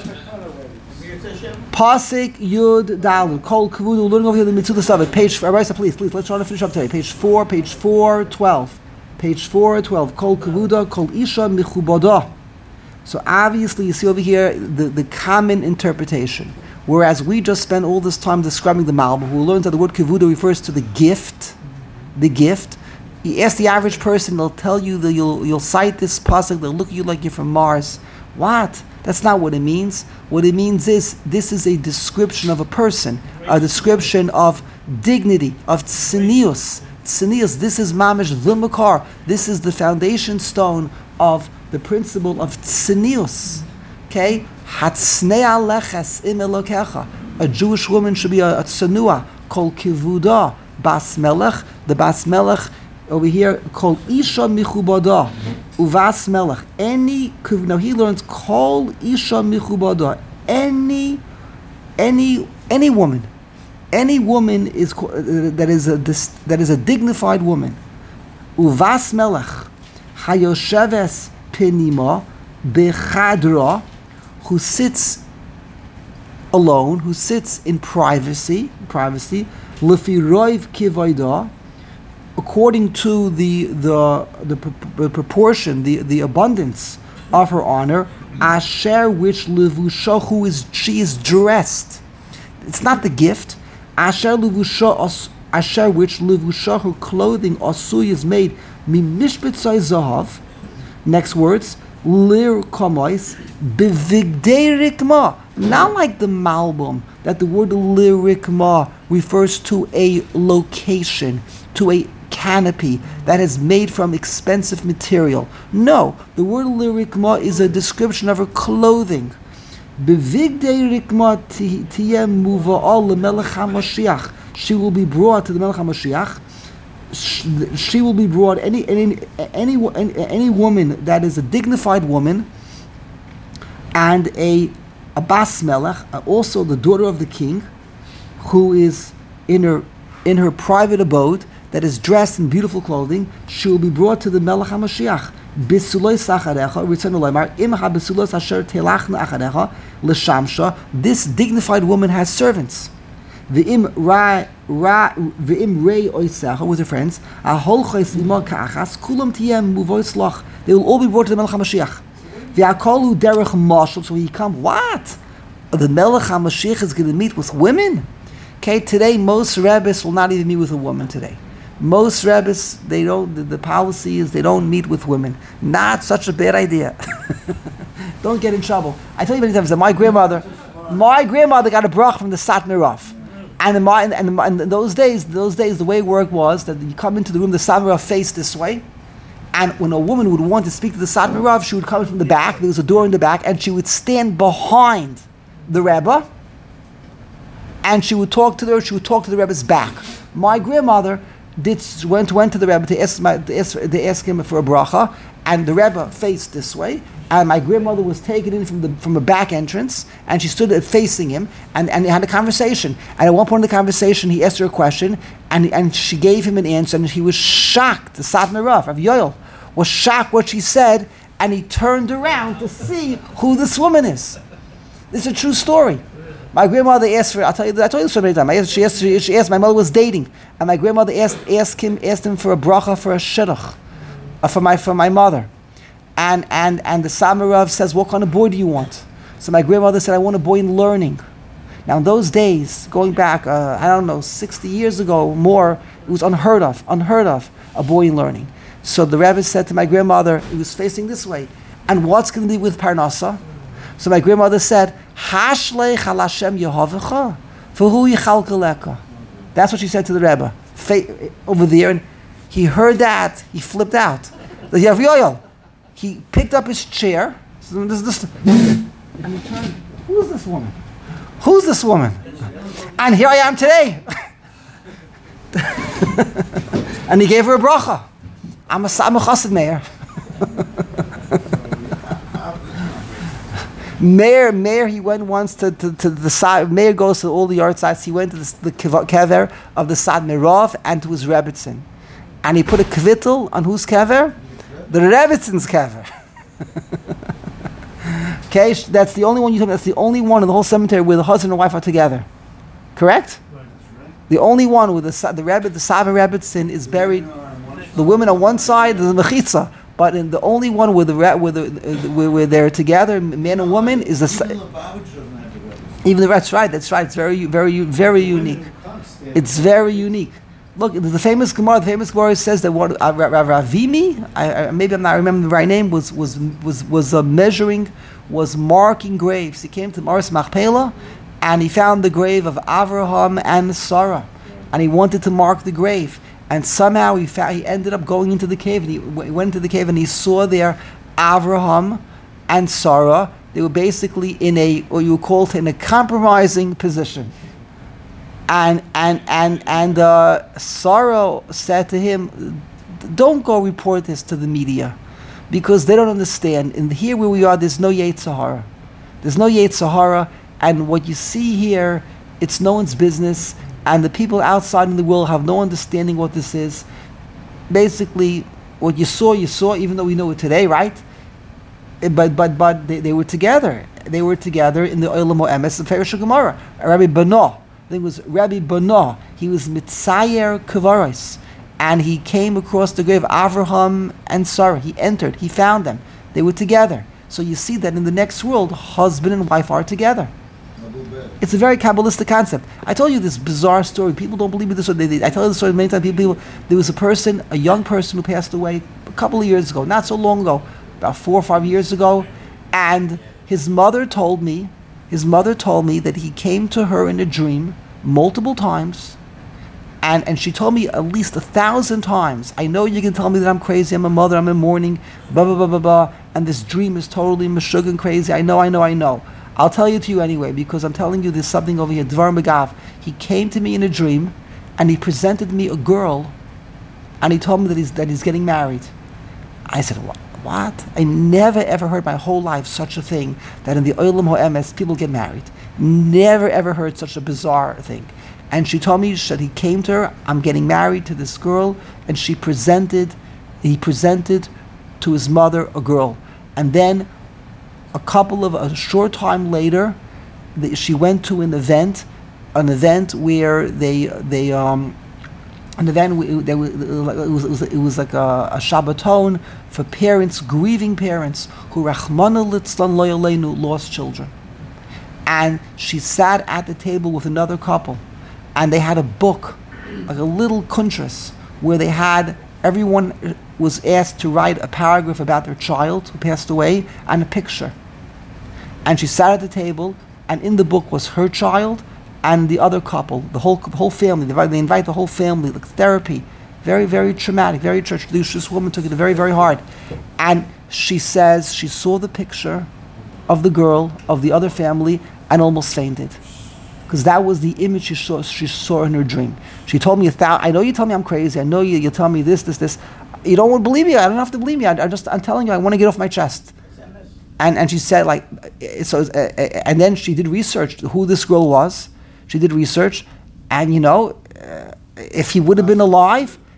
Pasuk Yud Dalet. Kol Kavudu. We're learning over here the Metzudas David. Page. Rabbi, please. Let's try to finish up today. Page 412. Page 412. Kol Kavuda. Kol Isha Michubada. So obviously, you see over here the common interpretation. Whereas we just spent all this time describing the Malbim, who learns that the word Kavuda refers to the gift. The gift. You ask the average person, they'll tell you that you'll cite this pasuk, they'll look at you like you're from Mars. What? That's not what it means. What it means is, this is a description of a person, a description of dignity, of tzenius. Tzenius, this is mamish v'makar. This is the foundation stone of the principle of tzenius. Okay? Hatznei aleches im elokecha. A Jewish woman should be a tzenua, kol kivuda, bas melech. The bas melech over here, kol isha michubada, uvas melech. Now he learns kol isha michubada. Any woman is that is a dignified woman. Uvas melech, hayosheves pinima bechadra, who sits alone, who sits in privacy, lefi roiv kivayda, according to the proportion, the abundance of her honor, asher which levusha, she is dressed. It's not the gift. Asher levusha, asher which levusha, her clothing asui is made mimishbetzai zahav. Next words, lir kamois bevigdei rikma. Not like the Malbim, that the word lir rikma refers to a location, to a canopy that is made from expensive material. No, the word lirikma is a description of her clothing. Bevigdei rikma tiyem muva'al lemelech HaMashiach. She will be brought to the Melech HaMashiach. She will be brought, any woman that is a dignified woman and a Bas Melech, also the daughter of the king, who is in her private abode, that is dressed in beautiful clothing, she will be brought to the Melech HaMashiach. Bisuloi sacharecha, Ritzonu Leimar, imcha bisulos asher telachna acharecha, l'shamsha. This dignified woman has servants. V'im rei oisecha, with her friends, aholchois lima ka'achas, kulam tiyem muvois loch. They will all be brought to the Melech HaMashiach. V'akolu derech mashal, so he come, what? The Melech HaMashiach is going to meet with women? Okay, today most rabbis will not even meet with a woman today. Most rabbis, they don't. The policy is they don't meet with women. Not such a bad idea. Don't get in trouble. I tell you many times that my grandmother got a brach from the Satmar Rav, and in those days, the way it worked was that you come into the room, the Satmar Rav faced this way, and when a woman would want to speak to the Satmar Rav, she would come from the back. There was a door in the back, and she would stand behind the Rebbe, and she would talk to the Rebbe's back. My grandmother went to the Rebbe to ask him for a bracha, and the Rebbe faced this way, and my grandmother was taken in from a back entrance, and she stood facing him, and they had a conversation. And at one point in the conversation, he asked her a question, and she gave him an answer, and he was shocked. The Satmar Rav Yoel was shocked what she said, and he turned around to see who this woman is. This is a true story. My grandmother asked for, I told you this so many times. She asked, my mother was dating, and my grandmother asked him for a bracha for a shidduch, for my mother. And the Samarav says, what kind of boy do you want? So my grandmother said, I want a boy in learning. Now in those days, going back, 60 years ago or more, it was unheard of, a boy in learning. So the Rebbe said to my grandmother, he was facing this way, and what's going to be with Parnasa? So my grandmother said, Hashlech al Hashem Yehovecha, v'hu yichalkeleka. That's what she said to the Rebbe, over there, and he heard that, he flipped out. The Yav Yoel, he picked up his chair, and he turned, who's this woman? Who's this woman? And here I am today. And he gave her a bracha. I'm a chassid Meir. Meir, he went once to the side. Meir goes to all the yard sites. He went to the kever of the Sad Mirov and to his Rebbitzin. And he put a kvittel on whose kever? The Rebbitzin's kever. Okay, that's the only one you told me. That's the only one in the whole cemetery where the husband and wife are together. Correct? The only one where the Saba Rebbitzin is buried. The women on one side, the mechitza, but in the only one where where they're together, man and woman, is the. Even that's right. That's right. It's very, very, very unique. It's very unique. Look, the famous Gemara. The famous Gemara says that what Ravimi, maybe I'm not remembering the right name, was measuring, was marking graves. He came to Maris Machpelah, and he found the grave of Avraham and Sarah, and he wanted to mark the grave. And somehow he ended up going into the cave, and he went into the cave, and he saw there Avraham and Sarah. They were basically in what you would call in a compromising position. And Sarah said to him, "Don't go report this to the media, because they don't understand. And here where we are, there's no Yetzer Hara. There's no Yetzer Hara, and what you see here, it's no one's business." And the people outside in the world have no understanding what this is. Basically, what you saw, even though we know it today, right? But they were together. They were together in the Olam HaEmes, the Perish Gemara. Rabbi Bano, I think it was Rabbi Bano. He was Mitzayer Kavaris, and he came across the grave of Avraham and Sarah. He entered. He found them. They were together. So you see that in the next world, husband and wife are together. It's a very Kabbalistic concept. I told you this bizarre story. People don't believe me this. I tell you the story many times. People, there was a young person who passed away a couple of years ago, not so long ago, about 4 or 5 years ago, and his mother told me that he came to her in a dream multiple times, and she told me at least 1,000 times, I know you can tell me that I'm crazy, I'm a mother, I'm in mourning, blah, blah, blah, blah, blah, and this dream is totally meshug and crazy. I know. I'll tell you to you anyway, because I'm telling you there's something over here. Dvar Megav. He came to me in a dream, and he presented me a girl, and he told me that he's getting married. I said, what? I never ever heard my whole life such a thing, that in the Olam HaEmes people get married. Never ever heard such a bizarre thing. And she told me that he came to her, I'm getting married to this girl, and he presented to his mother a girl. And then a short time later, she went to an event where it was like a Shabbaton for parents, grieving parents who Rachmana litzlan lo yaleinu lost children. And she sat at the table with another couple, and they had a book, like a little kuntras, where they had everyone was asked to write a paragraph about their child who passed away and a picture. And she sat at the table, and in the book was her child and the other couple, the whole family. They invite the whole family, like therapy. Very, very traumatic, very church. This woman took it very, very hard. And she says she saw the picture of the girl, of the other family, and almost fainted. Because that was the image she saw in her dream. She told me, I know you tell me I'm crazy, I know you tell me this. You don't want to believe me, I don't have to believe me, I'm telling you, I want to get off my chest. And she said, and then she did research who this girl was. She did research, and if he would have been alive,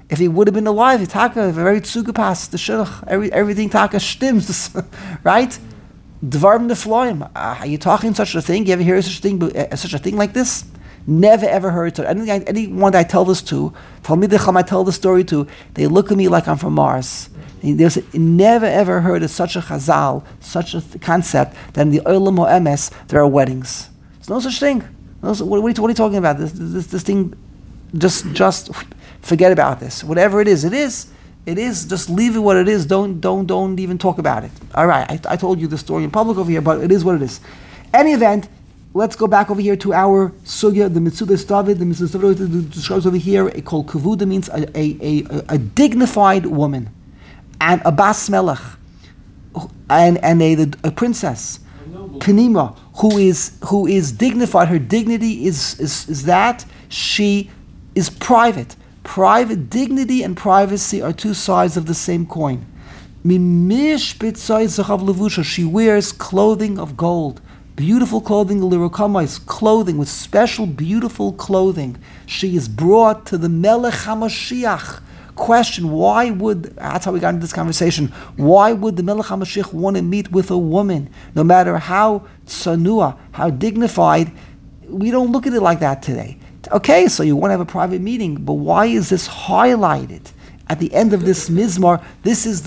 If he would have been alive, Taka very tzugapas, the shidduch, everything Taka stims, right? Dvarm nefloim. Are you talking such a thing? You ever hear such a thing like this? Never ever heard it. Anyone that I tell this to, Talmidei Chacham I tell the story to, they look at me like I'm from Mars. There's never ever heard of such a chazal, such a concept that in the Olam Emes there are weddings. There's no such thing. What are you talking about? This thing, just forget about this. Whatever it is. It is. Just leave it what it is. Don't even talk about it. All right. I told you the story in public over here, but it is what it is. Any event, let's go back over here to our sugya, the Metzudas David. The Metzudas David describes over here called kavuda, means a dignified woman, and a bas melech, and a princess, Penima, who is dignified. Her dignity is that she is private. Private dignity and privacy are two sides of the same coin. She wears clothing of gold, beautiful clothing, clothing with special beautiful clothing. She is brought to the Melech HaMashiach. Question, that's how we got into this conversation, why would the Melech HaMashiach want to meet with a woman? No matter how tsanua, how dignified, we don't look at it like that today. Okay, so you want to have a private meeting, but why is this highlighted at the end of this mizmor? This is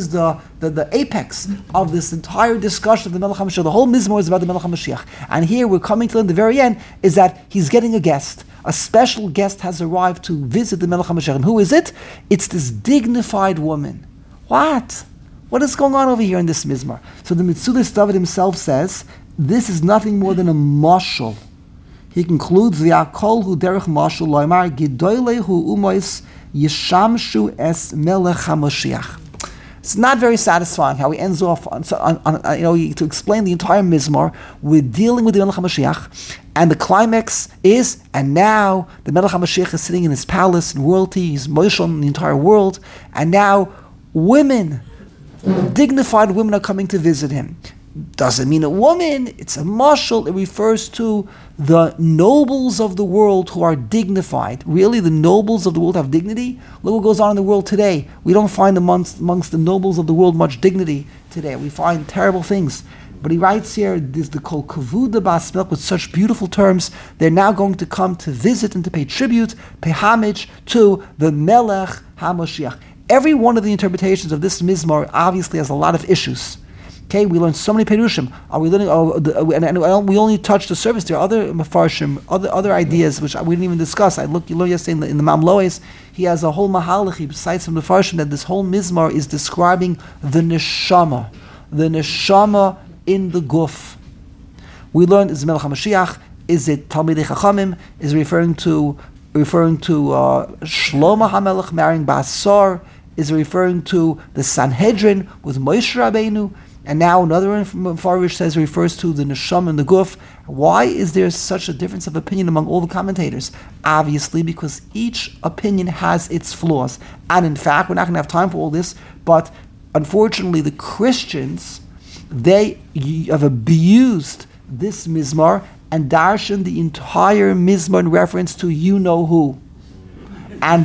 the apex of this entire discussion of the Melech HaMashiach. The whole mizmor is about the Melech HaMashiach, and here we're coming to the very end. Is that he's getting a guest? A special guest has arrived to visit the Melech HaMashiach, and who is it? It's this dignified woman. What is going on over here in this mizmor? So the Metzudas David himself says this is nothing more than a mashal. He concludes, "V'akol hu derech mashal loymar gidoyle hu umois yishamshu es melech haMashiach." It's not very satisfying how he ends off to explain the entire mizmor. We're dealing with the Melech HaMashiach, and the climax is, and now the Melech HaMashiach is sitting in his palace and royalty. He's Moshel in the entire world, and now women, dignified women, are coming to visit him. Doesn't mean a woman, it's a mashal. It refers to the nobles of the world who are dignified. Really, the nobles of the world have dignity? Look what goes on in the world today. We don't find amongst the nobles of the world much dignity today. We find terrible things. But he writes here, this the kol kavuda bas melech, with such beautiful terms. They're now going to come to visit and to pay tribute, pay homage to the Melech HaMashiach. Every one of the interpretations of this mizmor obviously has a lot of issues. Okay, we learned so many perushim. Are we learning? We only touched the surface. There are other mafarshim, other ideas which we didn't even discuss. You learned yesterday in the Mamloes. He has a whole mahalach. He cites from the mafarshim that this whole mizmar is describing the neshama in the guf. We learned is Melech HaMashiach. Is it Talmidei Chachamim? Is referring to Shlomo HaMelech marrying Basar? Is referring to the Sanhedrin with Moshe Rabbeinu? And now another Mefarish says refers to the Neshama and the Guf. Why is there such a difference of opinion among all the commentators? Obviously, because each opinion has its flaws. And in fact, we're not going to have time for all this, but unfortunately the Christians, they have abused this mizmar and darshan the entire mizmar in reference to you-know-who. And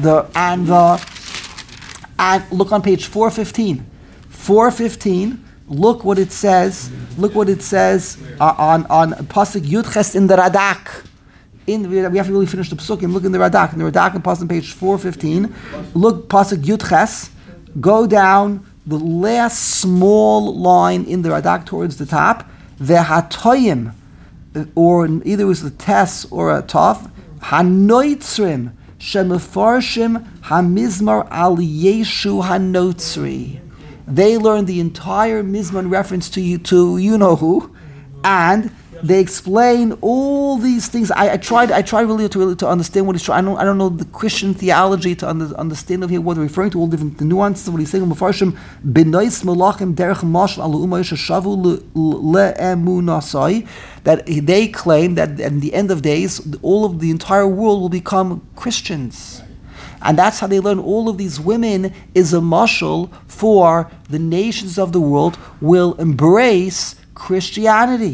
look on page 415. 415. Look what it says. Look what it says on pasuk Yudches in the Radak. We have to really finish the psukim. Look in the Radak. In the Radak on pasuk page 415. Look pasuk Yudches. Go down the last small line in the Radak towards the top. Vehatoyim, or either it was the tes or a tov. Hanoitzrim shemefarshim hamizmar al Yeshu hanotzri. They learn the entire mizmor in reference to you know who, and they explain all these things. I tried really to understand what he's trying. I don't know the Christian theology to understand of here what they're referring to, all different the nuances of what he's saying. Mefarshim benois melachim derech mashal alu umayisha shavu leemunasai, that they claim that at the end of days all of the entire world will become Christians. And that's how they learn all of these women is a mashal for the nations of the world will embrace Christianity.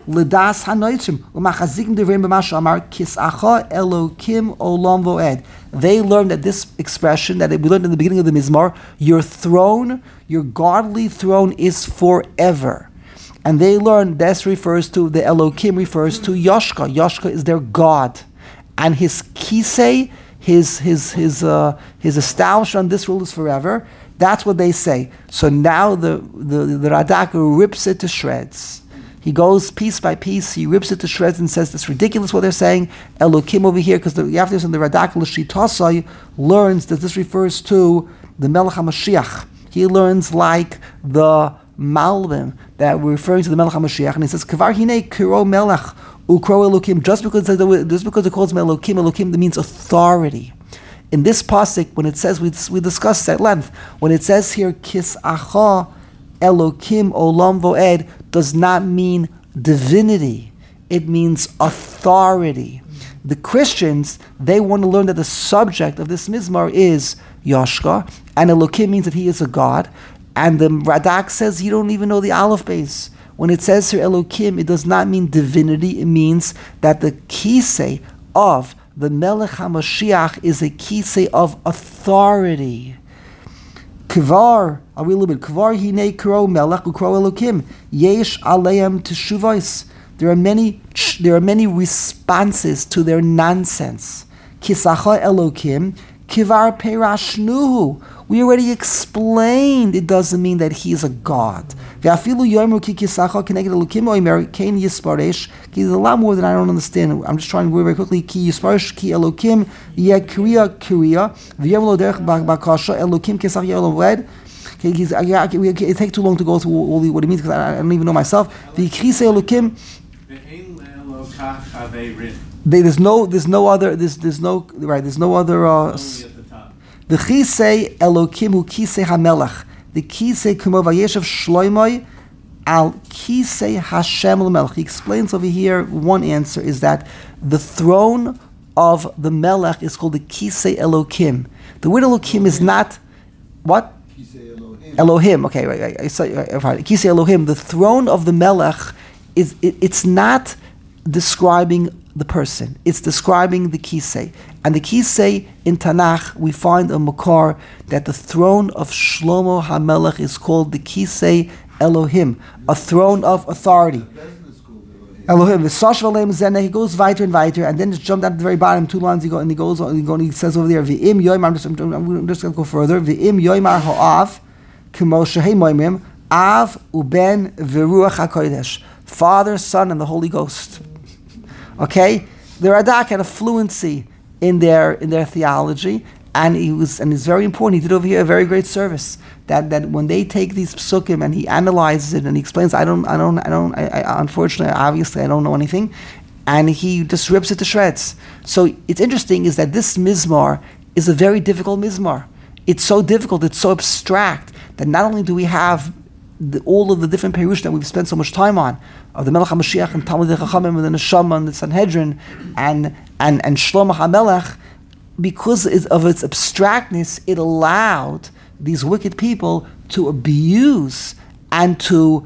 L'das hanoitzim u'machazikim devreim b'ma she'amar kis'acha Elokim olam vo'ed. They learned that this expression that we learned in the beginning of the Mizmor, your throne, your godly throne is forever. And they learned this refers to, the Elokim refers to Yoshka. Yoshka is their God. And his kisei, his establishment on this rule is forever. That's what they say. So now the Radak rips it to shreds. He goes piece by piece, he rips it to shreds and says, it's ridiculous what they're saying. Elokim over here, because you have to listen, the Radak L'Shitasai learns that this refers to the Melech HaMashiach. He learns like the Malbim, that we're referring to the Melech HaMashiach, and he says, Kvar Hinei Kiro Melech Ukro Elokim, just because it calls him Elokim, that means authority. In this pasuk, when it says, we discussed at length, when it says here, Kis'acha Elokim Olam Vo'ed, does not mean divinity. It means authority. The Christians, they want to learn that the subject of this Mizmar is Yoshka, and Elokim means that he is a God. And the Radak says you don't even know the Aleph base. When it says here Elokim, it does not mean divinity. It means that the kisei of the Melech HaMashiach is a kisei of authority. Kvar, I'll read a little bit. Kvar hinei kro melech ukro Elokim. Yesh aleim teshuvos. There are many responses to their nonsense. Kisacha Elokim, kivar perashnuhu. We already explained it doesn't mean that he is a God. There's a lot more than I don't understand. I'm just trying to go very quickly. Ki yisparesh ki Elokim yeh kriya kriya v'yom lo derech bakasha Elokim kesach yeh v'ed. It takes too long to go through all what it means because I don't even know myself. V'krise Elokim. There's no other. The Chisei Elokim hu Kisei HaMelech. The Kisei Kumo Vayeshev Shloimoi al Kisei Hashem L'Melech. He explains over here, one answer is that the throne of the Melech is called the Kisei Elokim. The word Elokim is not, what? Kisei Elohim. Elohim, okay, right. Kisei Elohim, the throne of the Melech, it's not describing the person. It's describing the kisei. And the kisei in Tanakh, we find a makar that the throne of Shlomo HaMelech is called the kisei Elohim, a throne of authority. Elohim. He goes weiter and weiter, and then just jump down to the very bottom, 2 lines. He goes on, and he says over there, V'im yoymar. I'm just going to go further. V'im yoymar ha'av k'mo shehei moymrim av uben v'ruach hakodesh. Father, Son, and the Holy Ghost. Okay, the Radak had a fluency in their theology, and it's very important. He did over here a very great service. That when they take these psukim and he analyzes it and he explains, I unfortunately, obviously, I don't know anything, and he just rips it to shreds. So it's interesting is that this mizmar is a very difficult mizmar. It's so difficult, it's so abstract that not only do we have all of the different perush that we've spent so much time on, of the Melech HaMashiach and Talmud Chachamim and the Neshama and the Sanhedrin and Shlomo HaMelech, because of its abstractness, it allowed these wicked people to abuse and to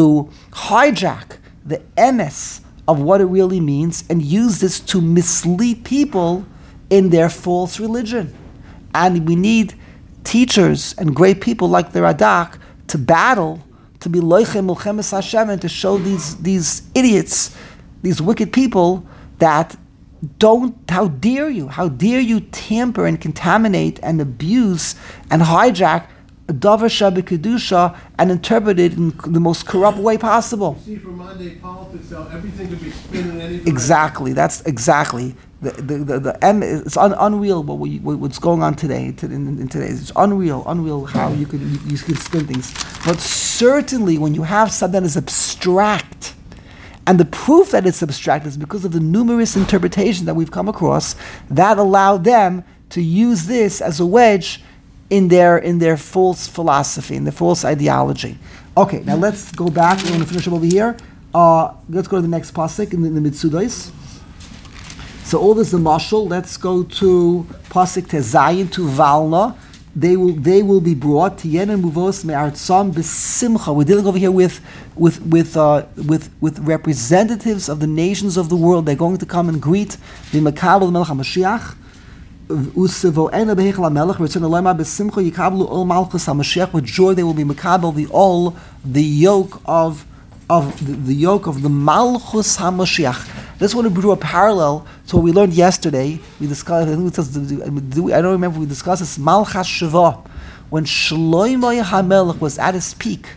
hijack the emes of what it really means and use this to mislead people in their false religion. And we need teachers and great people like the Radak to battle, to be loichem mulchemes Hashem, and to show these idiots, these wicked people that how dare you tamper and contaminate and abuse and hijack a davar shebekadusha and interpret it in the most corrupt way possible. See, for Monday politics, everything could be spinning in any direction. Exactly, that's exactly. It's unreal what's going on today. In today, it's unreal how you can spin things. But certainly, when you have something that is abstract, and the proof that it's abstract is because of the numerous interpretations that we've come across that allowed them to use this as a wedge in their false philosophy, in their false ideology. Okay, now let's go back. We're going to finish up over here. Let's go to the next pasuk in the Mitzudos. So all this is the mashal. Let's go to pasuk Tezayin to Valna. they will be brought to Yenin Muvos Me'artzam B'Simcha. We're dealing over here with representatives of the nations of the world. They're going to come and greet the Makabel Melech HaMashiach. With joy they will be Makabel the yoke of the Malchus HaMashiach. This would draw a parallel to what we learned yesterday. We discussed, I don't remember, we discussed this Malchas Sheva. When Shlomo HaMelech was at his peak,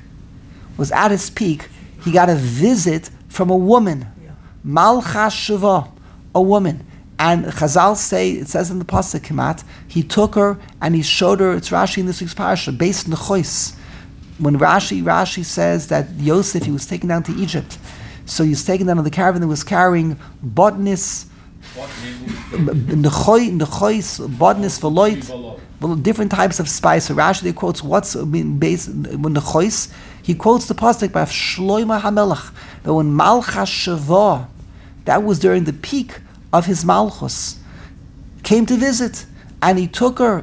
he got a visit from a woman. Malchas Sheva, a woman. And Chazal say, it says in the Pasuk Kemat, he took her and he showed her, it's Rashi in this week's parasha, based in the Chois. When Rashi says that Yosef, he was taken down to Egypt. So he was taken down on the caravan that was carrying botnis, botnis, veloit, different types of spice. So Rashi quotes what's based when the chois. He quotes the pasuk by Shlomo HaMelech that when Malchas Sheva, that was during the peak of his Malchus, came to visit, and he took her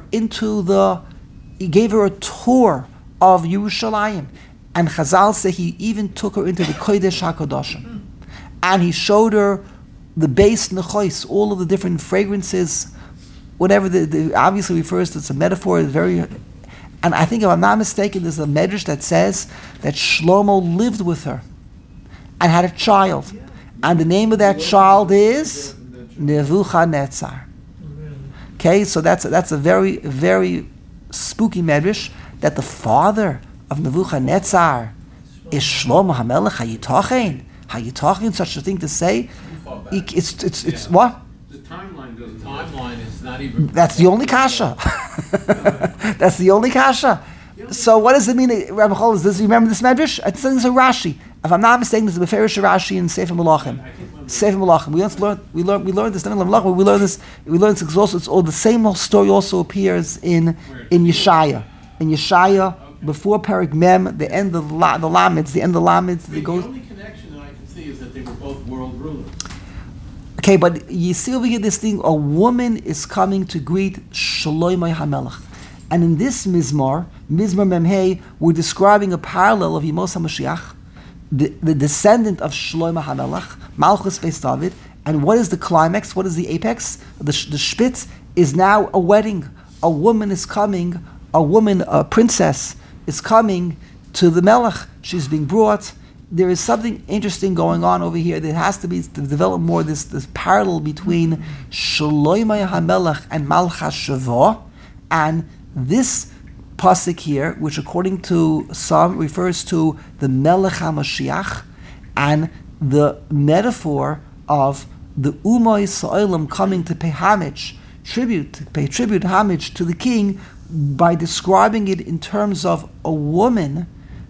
he gave her a tour of Yerushalayim. And Chazal say he even took her into the Kodesh HaKadoshim. And he showed her the base nechois, all of the different fragrances, whatever obviously refers to, it's a metaphor, it's very, and I think if I'm not mistaken, there's a medrash that says that Shlomo lived with her and had a child. And the name of that child is Nebuchadnezzar. Okay, so that's a very, very spooky medrash that the father of Nebuchadnezzar is Shlomo HaMelech. Hayitachin, such a thing to say? It's what? The timeline is not even. That's the only kasha. That's the only kasha. So what does it mean, Rabbi Cholos? Does you remember this medrash? I think it's a Rashi. If I'm not mistaken, it's a Beferish Rashi in Sefer Malachim. Sefer Malachim. We learned this. We learned this. It's also, it's all the same whole story. Also appears in Yeshaya. In Yeshaya, before Perik Mem, the end of the Lamids. The only connection that I can see is that they were both world rulers. Okay, but you see over here this thing. A woman is coming to greet Shlomo HaMelech. And in this Mizmor Memhei, we're describing a parallel of Yemos HaMashiach, the descendant of Shlomo HaMelech, Malchus Beis David. And what is the climax? What is the apex? The Spitz is now a wedding. A woman is coming, a princess is coming to the Melech. She's being brought. There is something interesting going on over here. There has to be to develop more this parallel between Shlomo HaMelech and Malchas Sheva, and this pasuk here, which according to some refers to the Melech HaMashiach, and the metaphor of the Umay Sa'olam coming to pay homage, homage to the king, by describing it in terms of a woman,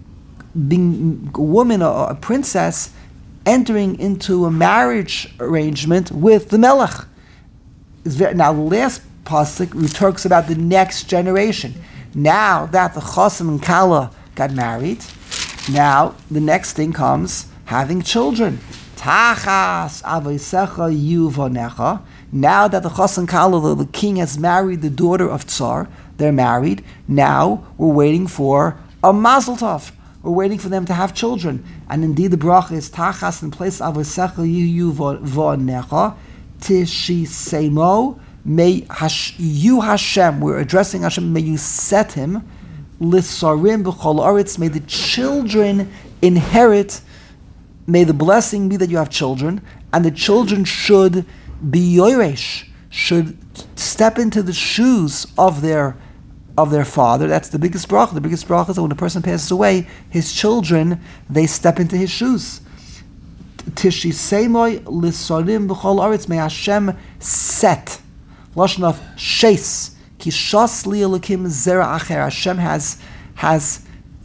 a princess, entering into a marriage arrangement with the Melech. Now, the last pasuk talks about the next generation. Now that the Chosim and Kala got married, now the next thing comes having children. Tachas aveisecha yuvonecha. Now that the Chosim and Kala, the king, has married the daughter of Tsar, they're married. Now we're waiting for a Mazel Tov. We're waiting for them to have children. And indeed the bracha is Tachas in place of aveisecha yuvonecha tishisemo. May you Hashem, we're addressing Hashem, may you set him, Lissarim b'chol aretz, may the children inherit, may the blessing be that you have children, and the children should be yoresh, should step into the shoes of their father. That's the biggest bracha. The biggest bracha is that when a person passes away, his children, they step into his shoes. Tishisemoy Lissarim b'chol aretz, may Hashem set. Lashon of Sheis, Ki Shas Li Elokim Zera Acher. Hashem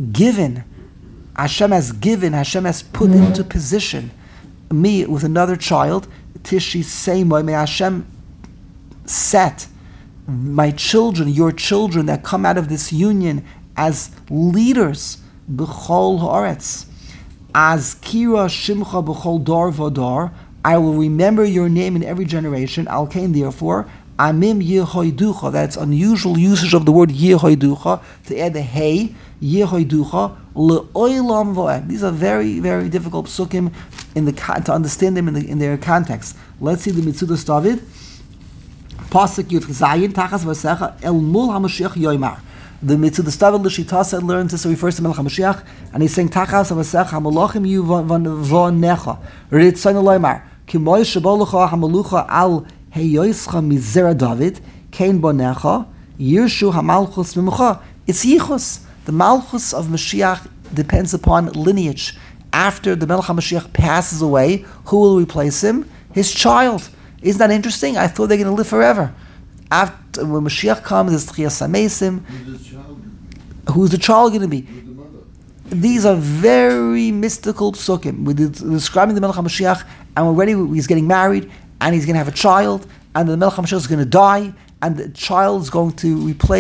has put into position me with another child. Tishi Seimoy, may Hashem set my children, your children that come out of this union as leaders. B'chol haaretz, as Kira Shimcha b'chol dar v'dar. I will remember your name in every generation. Al Kain, therefore, Amim Yehoiducha. That's unusual usage of the word Yehoiducha to add the hey, Yehoiducha, le'olam vo'ed. These are very, very difficult psukim to understand them in their context. Let's see the Mitzudas David. Pasuk Yud Zayin Tachas Vasecha El Mul HaMashiach Yoimar. The Mitzudas David L'Shitasa learns this, so refers to Melech HaMashiach, and he's saying Tachas Vasecha HaMalachim Yu Vonecha Ritzon Loimar Kimoy Shabolocha HaMalucha Al Heyoischa Mizera David Kein Bonecha Yirshu HaMalchus Mimucha. It's Yichus. The Malchus of Mashiach depends upon lineage. After the Melech HaMashiach passes away, who will replace him? His child. Isn't that interesting? I thought they're going to live forever. After, when Mashiach comes, there's Tchias HaMesim. Who's the child going to be? These are very mystical psukim. We're describing the Melech HaMashiach, and already he's getting married, and he's going to have a child, and the Melech HaMashiach is going to die, and the child is going to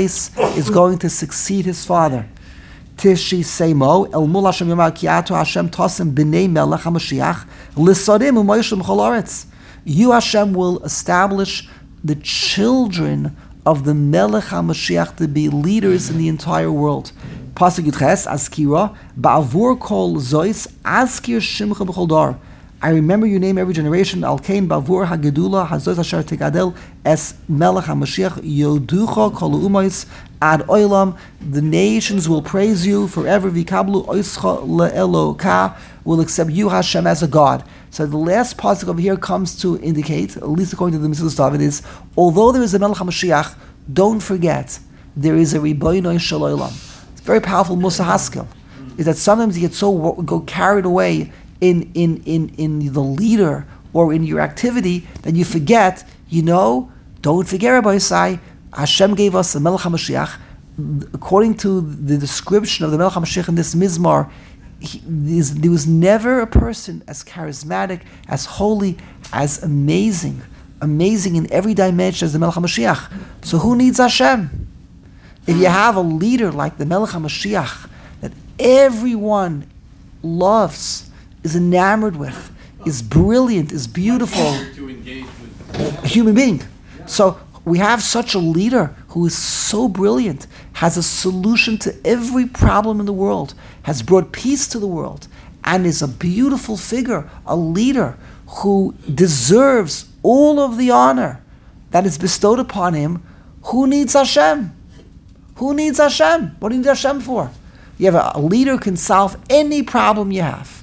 succeed his father. Tishi Seimo, El Mul Hashem Yomar Kiatu Hashem Tosim B'nei Melech HaMashiach L'Sadim U'Moyshim Chol Haaretz. You, Hashem, will establish the children of the Melech HaMashiach to be leaders in the entire world. Pasuk Yudches, Azkira, Ba'avur Kol Zois, Azkir Shimcha B'chol Dar. I remember your name every generation. Al Kain Bavur Hagedula Hazois Asher Tegadel Es Melech HaMashiach Yoducha Kol U'Mois Ad Oilam. The nations will praise you forever. Vikablu Oischa LeEloka, will accept you, Hashem, as a God. So the last pasuk over here comes to indicate, at least according to the Mitzudas David, is although there is a Melech HaMashiach, don't forget there is a Ribono Shel Olam. It's very powerful Musa Haskel. Is that sometimes you go carried away in the leader or in your activity that you forget. Don't forget, Rabbi Yisai, Hashem gave us the Melech HaMashiach. According to the description of the Melech HaMashiach in this Mizmar, there was never a person as charismatic, as holy, as amazing in every dimension as the Melech HaMashiach. So who needs Hashem? If you have a leader like the Melech HaMashiach that everyone loves, is enamored with, is brilliant, is beautiful, To engage with a human being. So we have such a leader who is so brilliant, has a solution to every problem in the world, has brought peace to the world, and is a beautiful figure, a leader who deserves all of the honor that is bestowed upon him. Who needs Hashem? Who needs Hashem? What do you need Hashem for? You have a leader who can solve any problem you have.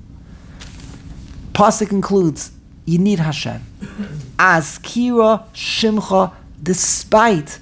Pasuk concludes, you need Hashem. As Kira Shimcha, despite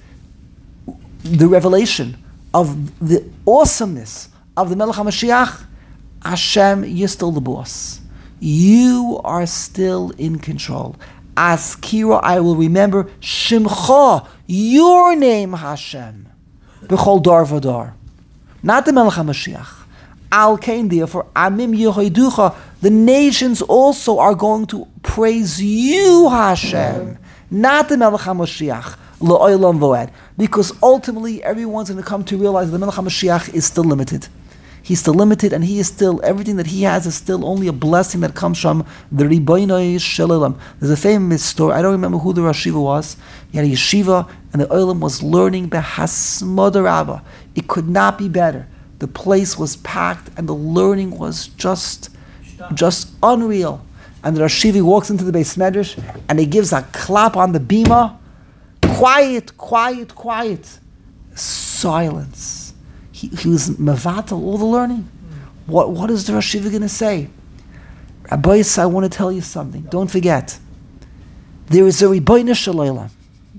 the revelation of the awesomeness of the Melech HaMashiach, Hashem, you're still the boss. You are still in control. As Kira, I will remember Shimcha, your name, Hashem, B'chol dar v'dar. Not the Melech HaMashiach. Al Kain, therefore, Amim Yehoiducha, the nations also are going to praise you, Hashem, not the Melech HaMashiach, L'Olam Voed, because ultimately everyone's going to come to realize the Melech HaMashiach is still limited. He's still limited, and he is still, everything that he has is still only a blessing that comes from the Ribono Shel Olam. There's a famous story, I don't remember who the Rosh Yeshiva was. He had a yeshiva, and the Olam was learning Behasmoda Rabbah. It could not be better. The place was packed, and the learning was just unreal. And the Rosh Yeshiva walks into the Beis Medrash, and he gives a clap on the bima. Quiet, quiet, quiet. Silence. He was mevatel all the learning. What is the Rosh Yeshiva going to say? Rabbi Yisai, I want to tell you something. Don't forget. There is a Ribono Shel Olam.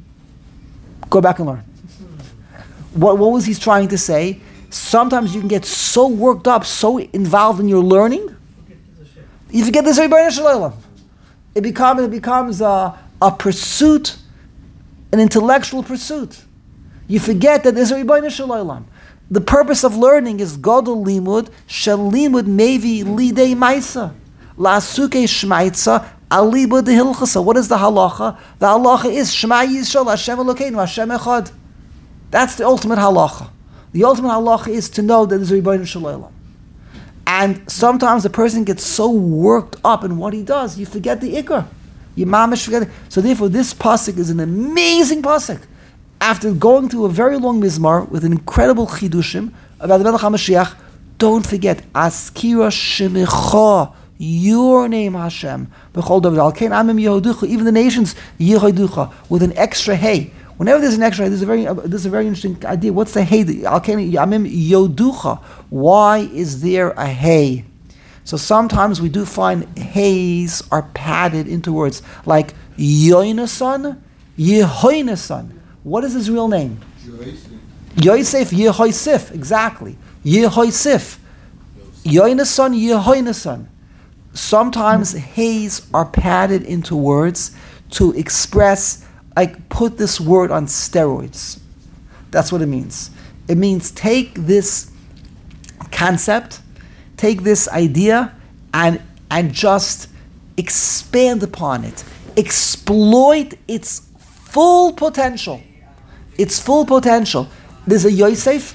Go back and learn. What was he trying to say? Sometimes you can get so worked up, so involved in your learning, you forget this Ribono Shel Olam. It becomes a pursuit, an intellectual pursuit. You forget that there's a Ribono Shel Olam. The purpose of learning is Gadol Limud, Shel Limud Mevi Lidei Maisa, La'asuke Shmaitza, Aliba de Hilchasa. What is the halacha? The halacha is Shema Yisrael, Hashem Elokeinu, Hashem Echad. That's the ultimate halacha. The ultimate halacha is to know that there's a Ribono Shel Olam. And sometimes a person gets so worked up in what he does, you forget the ikar. You mamish forget it. So therefore, this pasuk is an amazing pasuk. After going through a very long mizmar with an incredible chidushim about the Melech HaMashiach, don't forget, Askira Shemicha, your name Hashem. B'chol David Alkein Amim Yehuducha, even the nations Yehuducha, with an extra hey. Whenever there's an extra hey, there's a very interesting idea. What's the hey? Alkein Amim Yehuducha. Why is there a hey? So sometimes we do find heys are padded into words like Yoinason, Yehoinason. What is his real name? Yosef, Yehoisif, exactly. Yehoisif. Yoinason, Yehoinason. Sometimes heys are padded into words to express, like, put this word on steroids. That's what it means. It means take this concept, take this idea, and just expand upon it. Exploit its full potential. Its full potential. There's a Yosef.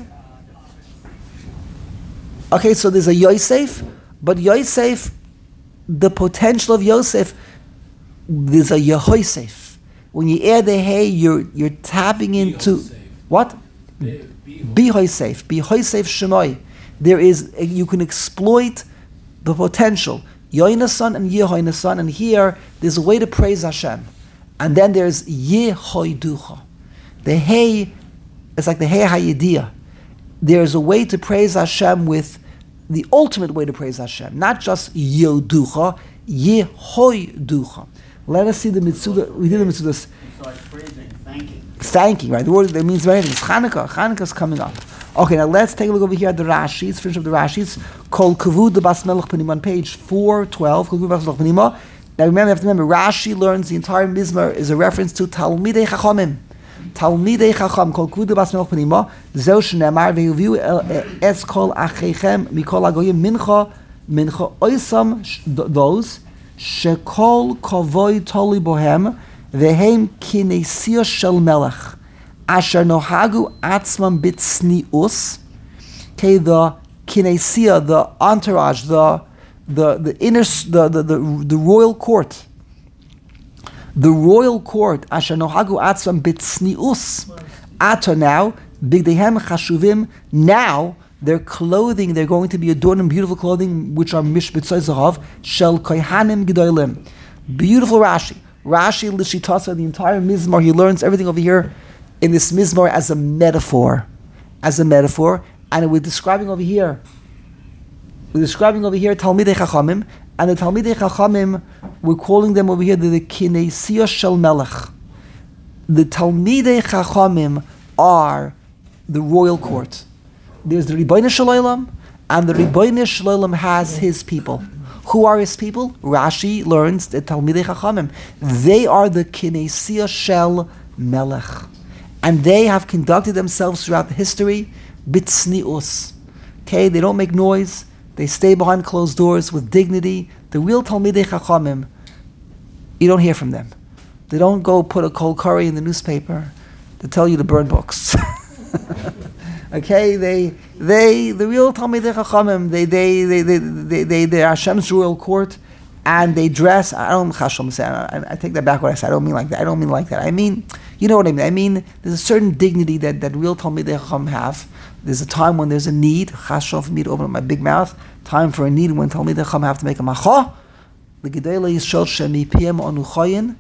Okay, so there's a Yosef, but Yosef, the potential of Yosef, there's a Yehoisef. When you add the hey, you're tapping into what? Bihoisef. Bihoisef Shemoi. There is, you can exploit the potential. Yoinason and Yehoinason, and here there's a way to praise Hashem. And then there's Yehoiducha. The hey, it's like the hey hayidiyah. There's a way to praise Hashem with the ultimate way to praise Hashem, not just Yoducha, Yehoiducha. Let us see the mitzvah. We did the mitzvah. So it's praising, thanking. Thanking, right? The word that means many things. Chanukah. Chanukah's coming up. Okay, now let's take a look over here at the Rashis. Finish up the Rashis. Kol Kavud the Bas Melech Panim on page 412. Kol Kavud Bas Melech Panim. Now remember, you have to remember, Rashi learns the entire Mizmar is a reference to Talmidei Chachamim. Talmidei Chacham, Kol Kavud Bas Melech Panim. Zeu Shneimar ve'yuviu es kol achechem mikol hagoyim mincha oisam those shekol kavoi toli bohem vehem kinesia shel melech asher nohagu atzmam bitsnius. Okay, the kinesia, the entourage, the inner, the royal court. The royal court, asher nohagu atzmam bitsnius. Ato now, bigdehem chashuvim, now their clothing, they're going to be adorned in beautiful clothing, which are mishbitzoy zahav, shel kohanim gedolim. Beautiful Rashi. Rashi, Lishitasa, the entire Mizmar, he learns everything over here in this Mizmar as a metaphor. As a metaphor. And we're describing over here Talmidei Chachamim, and the Talmidei Chachamim, we're calling them over here the Kinesia Shel Melech. The Talmidei Chachamim are the royal court. There's the Ribono Shel Olam, and the Ribono Shel Olam has his people. Who are his people? Rashi learns the Talmidei Chachamim. They are the Kinesia Shel Melech. And they have conducted themselves throughout the history bitsnius. Okay, they don't make noise. They stay behind closed doors with dignity. The real Talmidei Chachamim, you don't hear from them. They don't go put a cold curry in the newspaper to tell you to burn books. Okay, the real Talmidei Chachamim, they are Hashem's royal court, and they dress. I take that back. What I said. I don't mean like that. I mean, you know what I mean. I mean, there's a certain dignity that real Talmidei Chachamim have. There's a time when there's a need. Chashon for me to open up my big mouth. Time for a need when Talmidei Chachamim have to make a macha. The Gedolei Yisrael shemipiem onuchayin,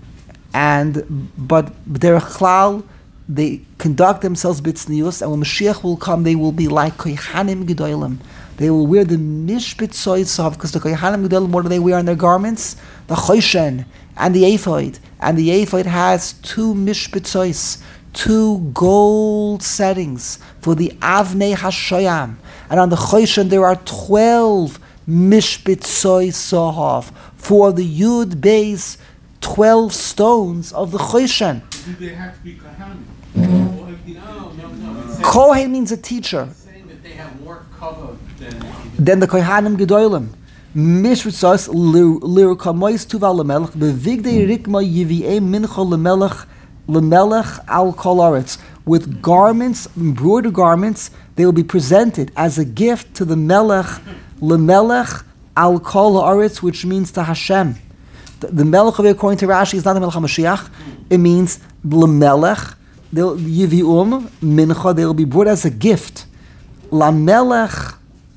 but they're a klal. They conduct themselves bitsnius, and when Mashiach will come, they will be like kohanim gedolim. They will wear the mishbitzoy sav, because the kohanim gedolim, what do they wear on their garments? The choshen and the ephod, and the ephod has two mishbitzoys, two gold settings for the avnei hashoyam, and on the choshen there are 12 mishbitzoy sahav for the yud base 12 stones of the choshen. Do they have to be Kohanim? No. Kohen means a teacher. It's saying that they have more cover than the Kohanim Gedolim. Mishritzos lirkamois tuva lemelech bevigdei rikma yivi'e mincha lemelech al kol aretz. With garments, embroidered garments, they will be presented as a gift to the melech lemelech al kol aretz, which means to Hashem. The Melech over here, according to Rashi, is not the Melech HaMashiach. It means L'melech. Yivium mincha. They will be brought as a gift. Lamelech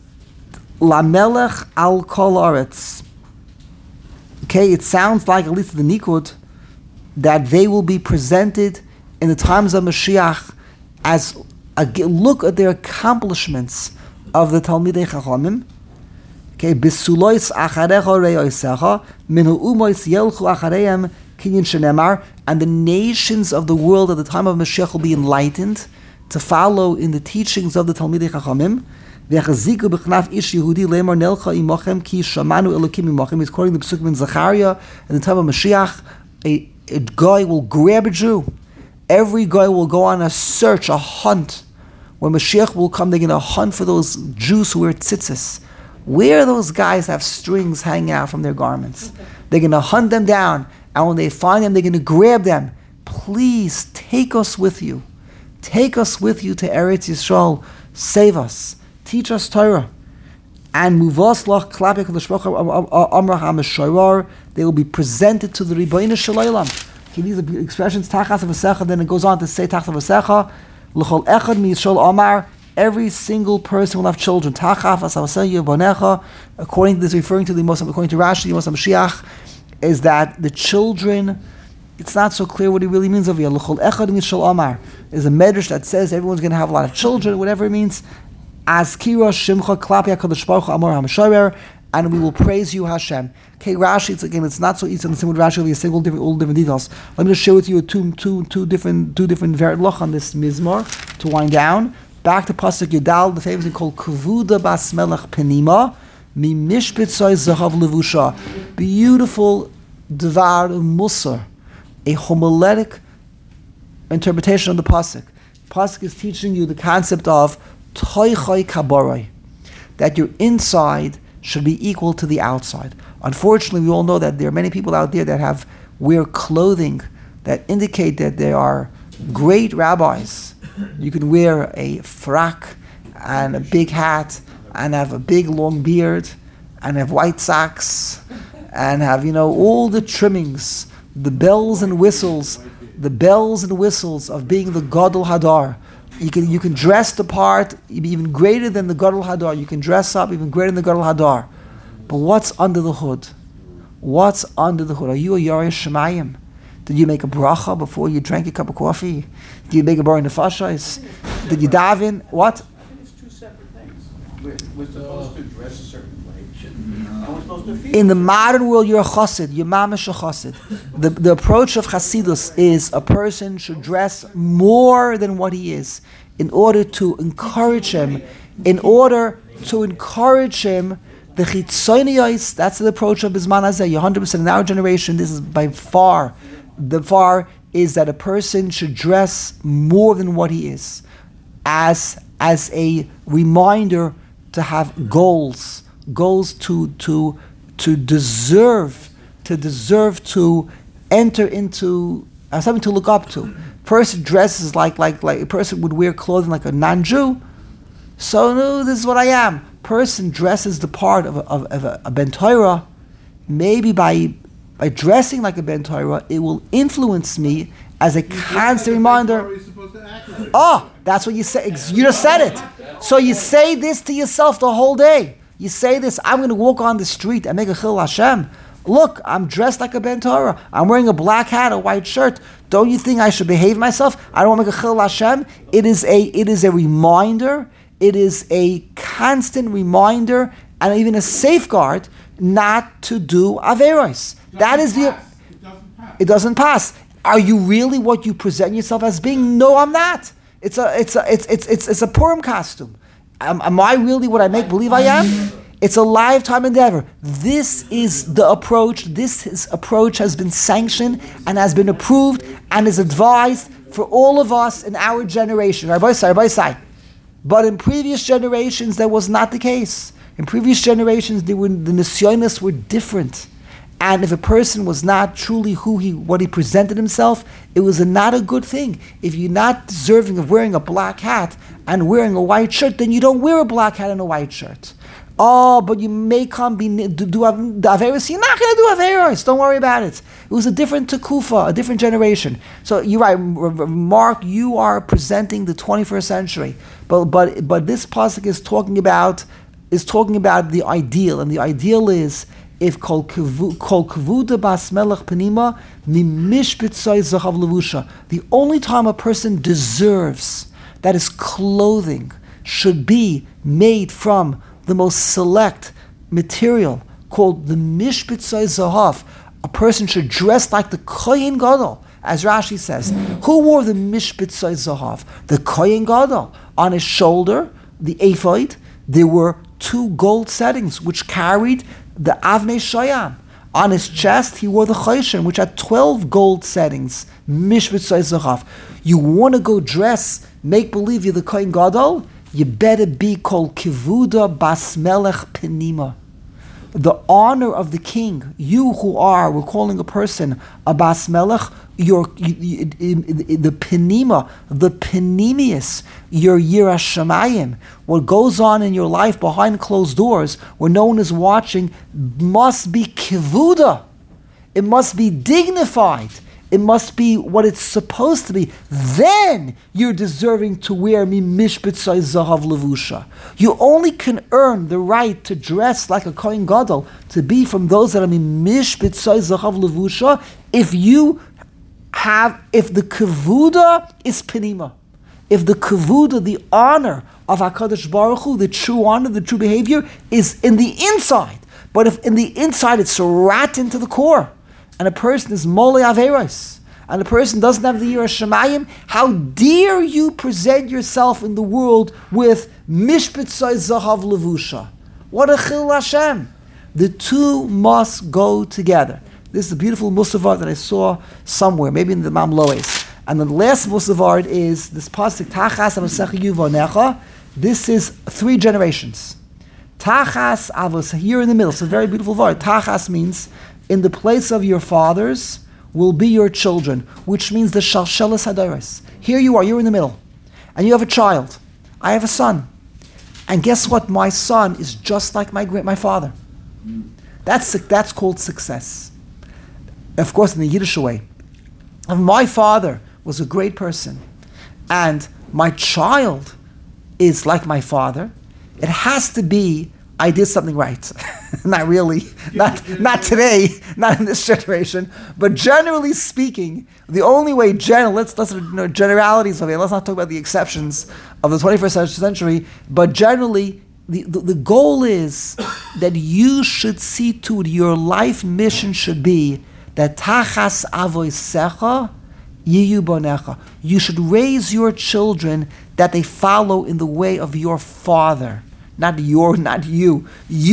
al kol aretz. Okay, it sounds like, at least the Nikud, that they will be presented in the times of Mashiach as a look at their accomplishments of the Talmidei Chachamim. Okay, bisulois acharecha reyosecha minu umois yelchu achareim kinyan shenemar, and the nations of the world at the time of Mashiach will be enlightened to follow in the teachings of the Talmidei Chachamim. V'yachaziku b'chnaf ish Yehudi lemar nelcha imochem ki shamanu elokim imochem. He's quoting the Pesuk in Zechariah. In the time of Mashiach, a guy will grab a Jew. Every guy will go on a search, a hunt. When Mashiach will come, they're going to hunt for those Jews who wear tzitzis. Where those guys have strings hanging out from their garments. They're going to hunt them down. And when they find them, they're going to grab them. Please, take us with you. Take us with you to Eretz Yisrael. Save us. Teach us Torah. And Muvaslach Klapik Amrach HaMeshorar, they will be presented to the Ribono Shel Olam. These are expressions, Tachas V'Secha, then it goes on to say Tachas V'Secha, L'chol Echad Mi-Yisrael Amar, every single person will have children. Tachas V'Secha Bonecha, according to this, referring to according to Rashi, the Moshe Mashiach, is that the children, it's not so clear what he really means over here. L'chol Echad Mi-Yisrael Amar is a medrash that says everyone's going to have a lot of children, whatever it means. As Kira Shimcha Klapi HaKadosh Baruch Hu Amar HaMeshorer, and we will praise you, Hashem. Okay, Rashi, it's not so easy to understand with Rashi, will be a single different, all different details. Let me just share with you two different verit on this mizmor to wind down. Back to Pasuk Yudal, the famous thing called Kavuda Bas Melech Penima, Mi Mishpitzoi Zahav Levusha. Beautiful Devar Musar, a homiletic interpretation of the Pasuk. Pasuk is teaching you the concept of Toichoi Kaboroi, that your inside should be equal to the outside. Unfortunately, we all know that there are many people out there that wear clothing that indicate that they are great rabbis. You can wear a frock and a big hat and have a big long beard and have white socks and have, all the trimmings, the bells and whistles of being the Gadol Hadar. You can dress the part even greater than the Gadol Hadar. You can dress up even greater than the Gadol Hadar. But what's under the hood? What's under the hood? Are you a Yarei Shemayim? Did you make a bracha before you drank a cup of coffee? Did you make a bar in the fashais? Did you daven? What? It's two separate things. We're supposed to dress a certain way. And we're supposed to feel. In the modern world, you're a chassid. You're mamash a chassid. The approach of chassidus is a person should dress more than what he is in order to encourage him. The chitzoniyos, that's the approach of Bisman Hazeh. 100% in our generation, this is by far, is that a person should dress more than what he is, as a reminder to have goals to deserve to enter into something to look up to. Person dresses like a person would wear clothing like a non-Jew. So no, this is what I am. Person dresses the part of a Ben Torah. Maybe by dressing like a Ben Torah, it will influence me as a constant reminder. Oh, that's what you say. You just said it. So you say this to yourself the whole day. You say this, I'm going to walk on the street and make a chil Hashem. Look, I'm dressed like a Ben Torah. I'm wearing a black hat, a white shirt. Don't you think I should behave myself? I don't want to make a chil Hashem. It is a reminder. It is a constant reminder and even a safeguard not to do averos. That is it doesn't pass. Are you really what you present yourself as being? No, I'm not. It's a Purim costume. Am I really what I make believe I am? It's a lifetime endeavor. This is the approach. This approach has been sanctioned and has been approved and is advised for all of us in our generation. Rabbi. But in previous generations, that was not the case. In previous generations, the nisyonos were different. And if a person was not truly what he presented himself, it was not a good thing. If you're not deserving of wearing a black hat and wearing a white shirt, then you don't wear a black hat and a white shirt. Oh, but you may come do the Averos. You're not going to do Averos. Don't worry about it. It was a different Tekufa, a different generation. So you're right, Mark. You are presenting the 21st century, but this pasuk is talking about the ideal, and the ideal is if kol kvuda bas melech penima mimishbitzay zachav levusha. The only time a person deserves that his clothing should be made from the most select material called the mishbitzay zahav. A person should dress like the Kohen Gadol, as Rashi says. Who wore the mishbitzay zahav? The Kohen Gadol. On his shoulder, the ephod, there were 2 gold settings which carried the Avnei Shayam. On his chest, he wore the Choshen, which had 12 gold settings. Mishbitzay zahav. You want to go dress, make believe you're the Kohen Gadol? You better be called kivuda bas melech penima. The honor of the king. You who are, we're calling a person a bas melech, the penima, the penimius, your yiras shamayim. What goes on in your life behind closed doors, where no one is watching, must be kivuda. It must be dignified. It must be what it's supposed to be. Then you're deserving to wear mishbitzay zahav levusha. You only can earn the right to dress like a Kohen Gadol, to be from those that are mishbitzay zahav levusha, if the kavuda is penima. If the kavuda, the honor of HaKadosh Baruch Hu, the true honor, the true behavior, is in the inside. But if in the inside it's rotten to the core, and a person is molei averos, and a person doesn't have the yiras shamayim, how dare you present yourself in the world with mishbitzay zahav levusha? What a chil Hashem! The two must go together. This is a beautiful musavar that I saw somewhere, maybe in the Mamloes. And the last musavar is this pasuk Tachas Avosech Yuvonecha. This is 3 generations. Tachas Avos, here in the middle. It's a very beautiful word. Tachas means in the place of your fathers will be your children, which means the shalshelas hadoros. Here you are, you're in the middle, and you have a child. I have a son, and guess what? My son is just like my father. That's called success. Of course, in the Yiddish way, if my father was a great person, and my child is like my father, it has to be I did something right. Not really, not today, not in this generation, but generally speaking, the only way let's generalities of it. Let's not talk about the exceptions of the 21st century, but generally, the goal is that you should see to it, your life mission should be that Tachas Avosecha Yiyu Bonecha. You should raise your children that they follow in the way of your father. Not you.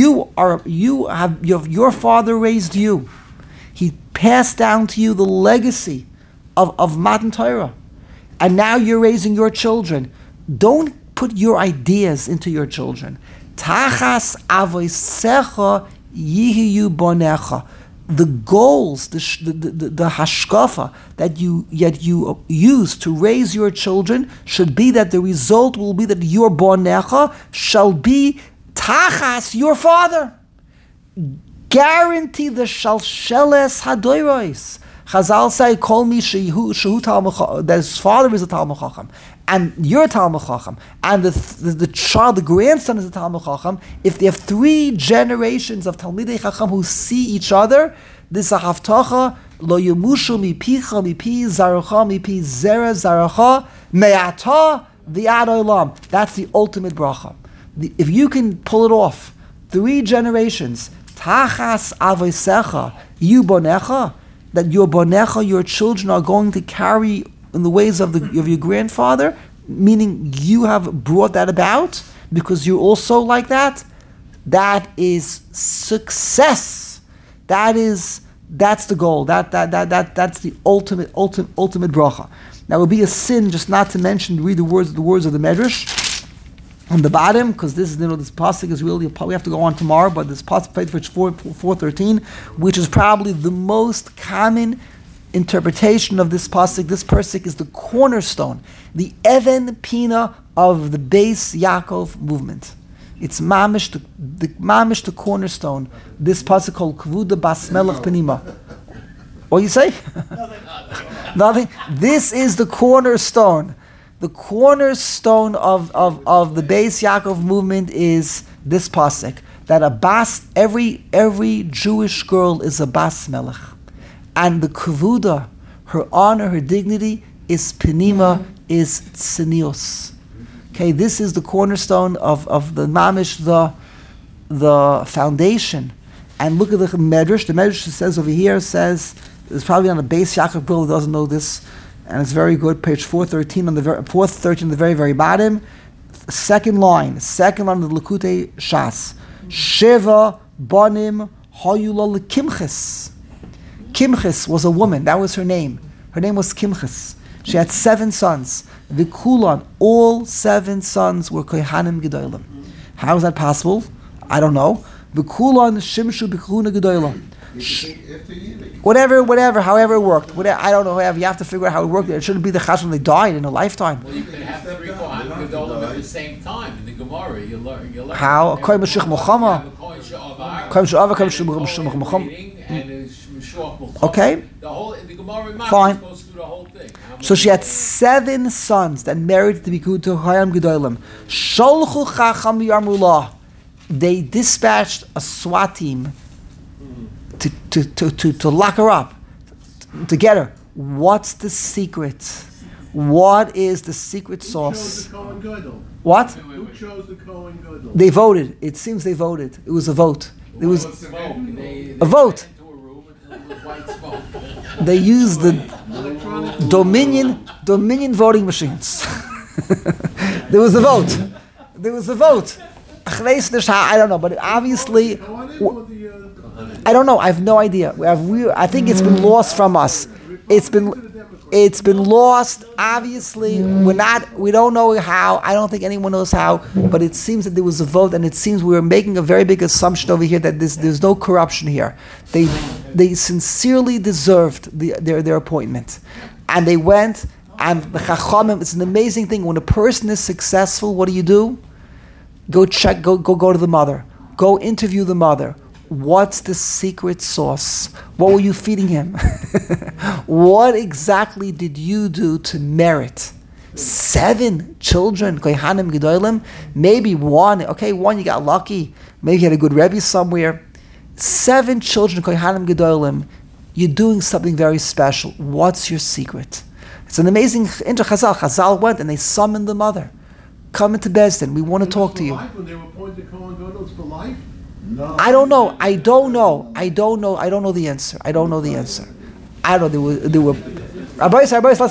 Your father raised you. He passed down to you the legacy of Matan Torah. And now you're raising your children. Don't put your ideas into your children. Tachas avosecha yihiyu bonecha. The goals, the hashkafa that you use to raise your children should be that the result will be that your bonecha shall be tachas, your father. Guarantee the shalsheles hadoros. Chazal say, "Kol mi shehu talmid chacham," that his father is a talmid chacham, and you're a talmid chacham, and the child, the grandson is a talmid chacham. If they have 3 generations of talmidei chacham who see each other, this is a haftacha lo yumushu mipicha mipi zarocha mipi zera zarocha me'ata v'ad olam. That's the ultimate bracha. If you can pull it off, 3 generations, tachas avosecha yu bonecha, that your bonecha, your children, are going to carry in the ways of your grandfather, meaning you have brought that about because you're also like that. That is success. That's the goal. That's the ultimate bracha. Now it would be a sin just not to read the words of the Medrash on the bottom, because this pasuk is really, we have to go on tomorrow, but this pasuk, 4:13, which is probably the most common interpretation of this pasuk. This pasuk is the cornerstone, the Even Pina of the Beis Yaakov movement. It's mamish, the cornerstone. This pasuk called Kvuda Bas Melech Penima. What do you say? Nothing. This is the cornerstone. The cornerstone of the Beis Yaakov movement is this pasuk, that every Jewish girl is a Bas Melech, and the Kvuda, her honor, her dignity, is Penima, is Tzenius. Okay, this is the cornerstone of the mamish, the foundation. And look at the Medrash. The Medrash says over here, it's probably on the Beis Yaakov Bill who doesn't know this, and it's very good. Page 413 on the 413 on the very, very bottom. Second line of the Likutei Shas. Sheva Banim Hayula Kimches. Kimches was a woman. That was her name. Her name was Kimches. She had 7 sons. Vikulan, all 7 sons were Kohanim Gedolim. How is that possible? I don't know. Vikulan Shimshu Bikuhuna Gedolim. Whatever, however it worked. I don't know. You have to figure out how it worked. It shouldn't be the chashon they died in a lifetime. Well, you could have 3 Kohanim Gedolim at the same time in the Gemara. You learn. How? Kohen Mashiach Mulchama. Kohen Sha'ava, Kohen Mulchama. Okay. The Gemara fine. Goes through the whole thing. So she had 7 sons that married to be to Kohanim Gedolim. Sholchu Chacham Yarmulah. They dispatched a SWAT team to lock her up, to get her. What's the secret? What is the secret sauce? Who chose the Kohen Gadol? What? Who chose the Kohen Gadol? They voted. It seems they voted. It was a vote. It was a vote. They used the Dominion voting machines. There was a vote. I don't know, but obviously, I don't know. I have no idea. I think it's been lost from us. It's been lost. Obviously, we don't know how. I don't think anyone knows how. But it seems that there was a vote, and it seems we were making a very big assumption over here that there's no corruption here. They sincerely deserved their appointment, and they went. And the Chachamim, it's an amazing thing. When a person is successful, what do? Go check. Go to the mother. Go interview the mother. What's the secret sauce? What were you feeding him? What exactly did you do to merit 7 children, Kohanim Gedolim? Maybe 1. Okay, 1 you got lucky. Maybe you had a good Rebbe somewhere. 7 children, Kohanim Gedolim. You're doing something very special. What's your secret? It's an amazing inter Chazal. Chazal went and they summoned the mother. Come into Bezdin. We want to talk to you. When they were appointed Kohen Gadol, for life? No. I don't know. I don't know the answer. I don't know. There were. Rabbi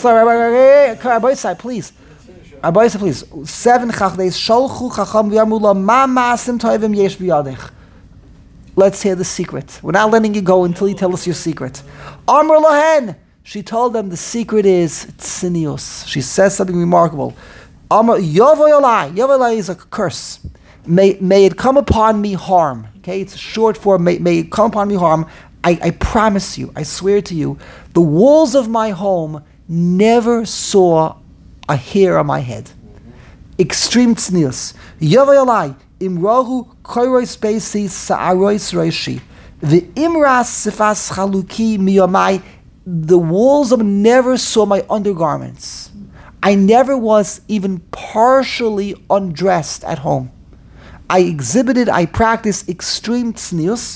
Sai, please. Rabbi Sai, please. 7 chachdeis sholchu chacham v'yamula ma maasim toivim yesh b'yadich. Let's hear the secret. We're not letting you go until you tell us your secret. Amr lahen. She told them the secret is tzinius. She says something remarkable. Amr yovoyolai. Yovoyolai is a curse. May it come upon me harm. Okay, it's short for may it come upon me harm. I promise you, I swear to you, the walls of my home never saw a hair on my head. Extreme tznius. Yavayalai imrahu koirois beisi sa'arois reishi the imras sifas chaluki miyamai. The walls of never saw my undergarments. I never was even partially undressed at home. I practiced extreme tznius.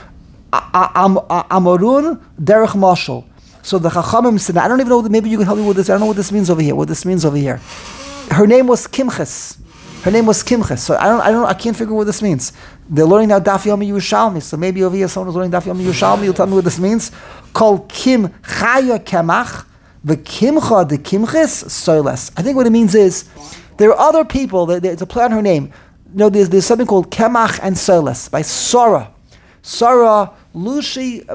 Amarun derech mashal. So the Chachamim said, I don't even know, maybe you can help me with this. I don't know what this means over here. Her name was Kimches. So I can't figure what this means. They're learning now Daf Yomi Yerushalmi. So maybe over here someone is learning Daf Yomi Yerushalmi. You'll tell me what this means. Called Kim Chaya Kemach. The Kimcha, the Kimches, Soiles. I think what it means is, there are other people, to play on her name. There's something called Kemach and Soiles by Sora, Lushi.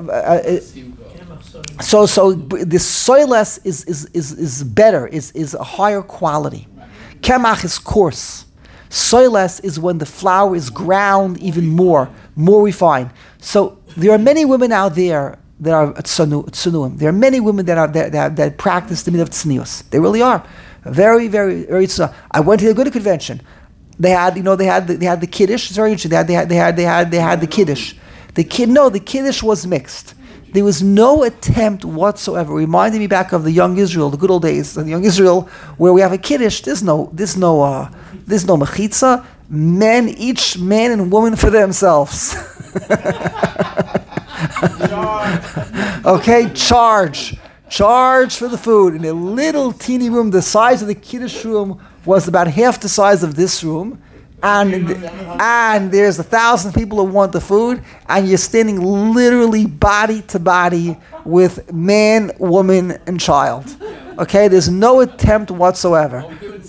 So the Soiles is better, is a higher quality. Kemach is coarse. Soiles is when the flour is ground even more refined. So there are many women out there that are tsunuim. There are many women that practice the mitzvah of tznius. They really are. Very, very, very tznius. I went to the good convention. they had the kiddush. It's very interesting. They had the kiddush. The kiddush was mixed. There was no attempt whatsoever. Reminded me back of the young Israel, the good old days, the young Israel, where we have a kiddush. There's no mechitza. Each man and woman for themselves. Okay, charge for the food in a little teeny room. The size of the kiddush room was about half the size of this room. And there's 1,000 people who want the food, and you're standing literally body to body with man, woman, and child. Okay, there's no attempt whatsoever.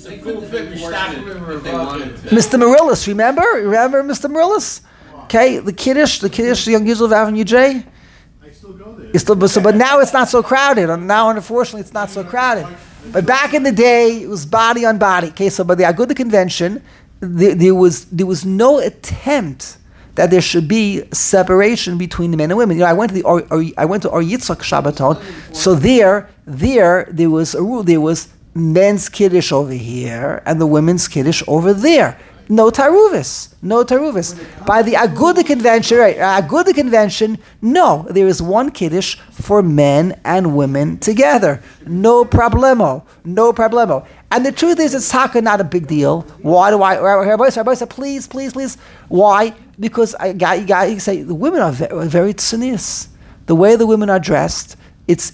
Mr. Marillis, remember Mr. Marillis? Okay, the Kiddush, the young Yisrael of Avenue J. I still go there. But now it's not so crowded. Now, unfortunately, it's not so crowded. But back in the day, it was body on body. Okay, so by the Aguda convention, there was no attempt that there should be separation between the men and women. I went to Or Yitzchak Shabbaton, so there was a rule. There was men's kiddush over here and the women's kiddush over there. No taruvis. By the Aguda convention, Aguda convention, no, there is one kiddush for men and women together. No problemo. And the truth is, it's not a big deal. Why do Rabbi said, please. Why? Because you say the women are very, very tznius. The way the women are dressed, it's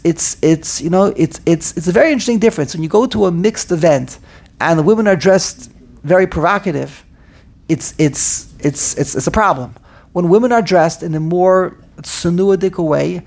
a very interesting difference. When you go to a mixed event and the women are dressed very provocative, it's a problem. When women are dressed in a more tsunuadic way,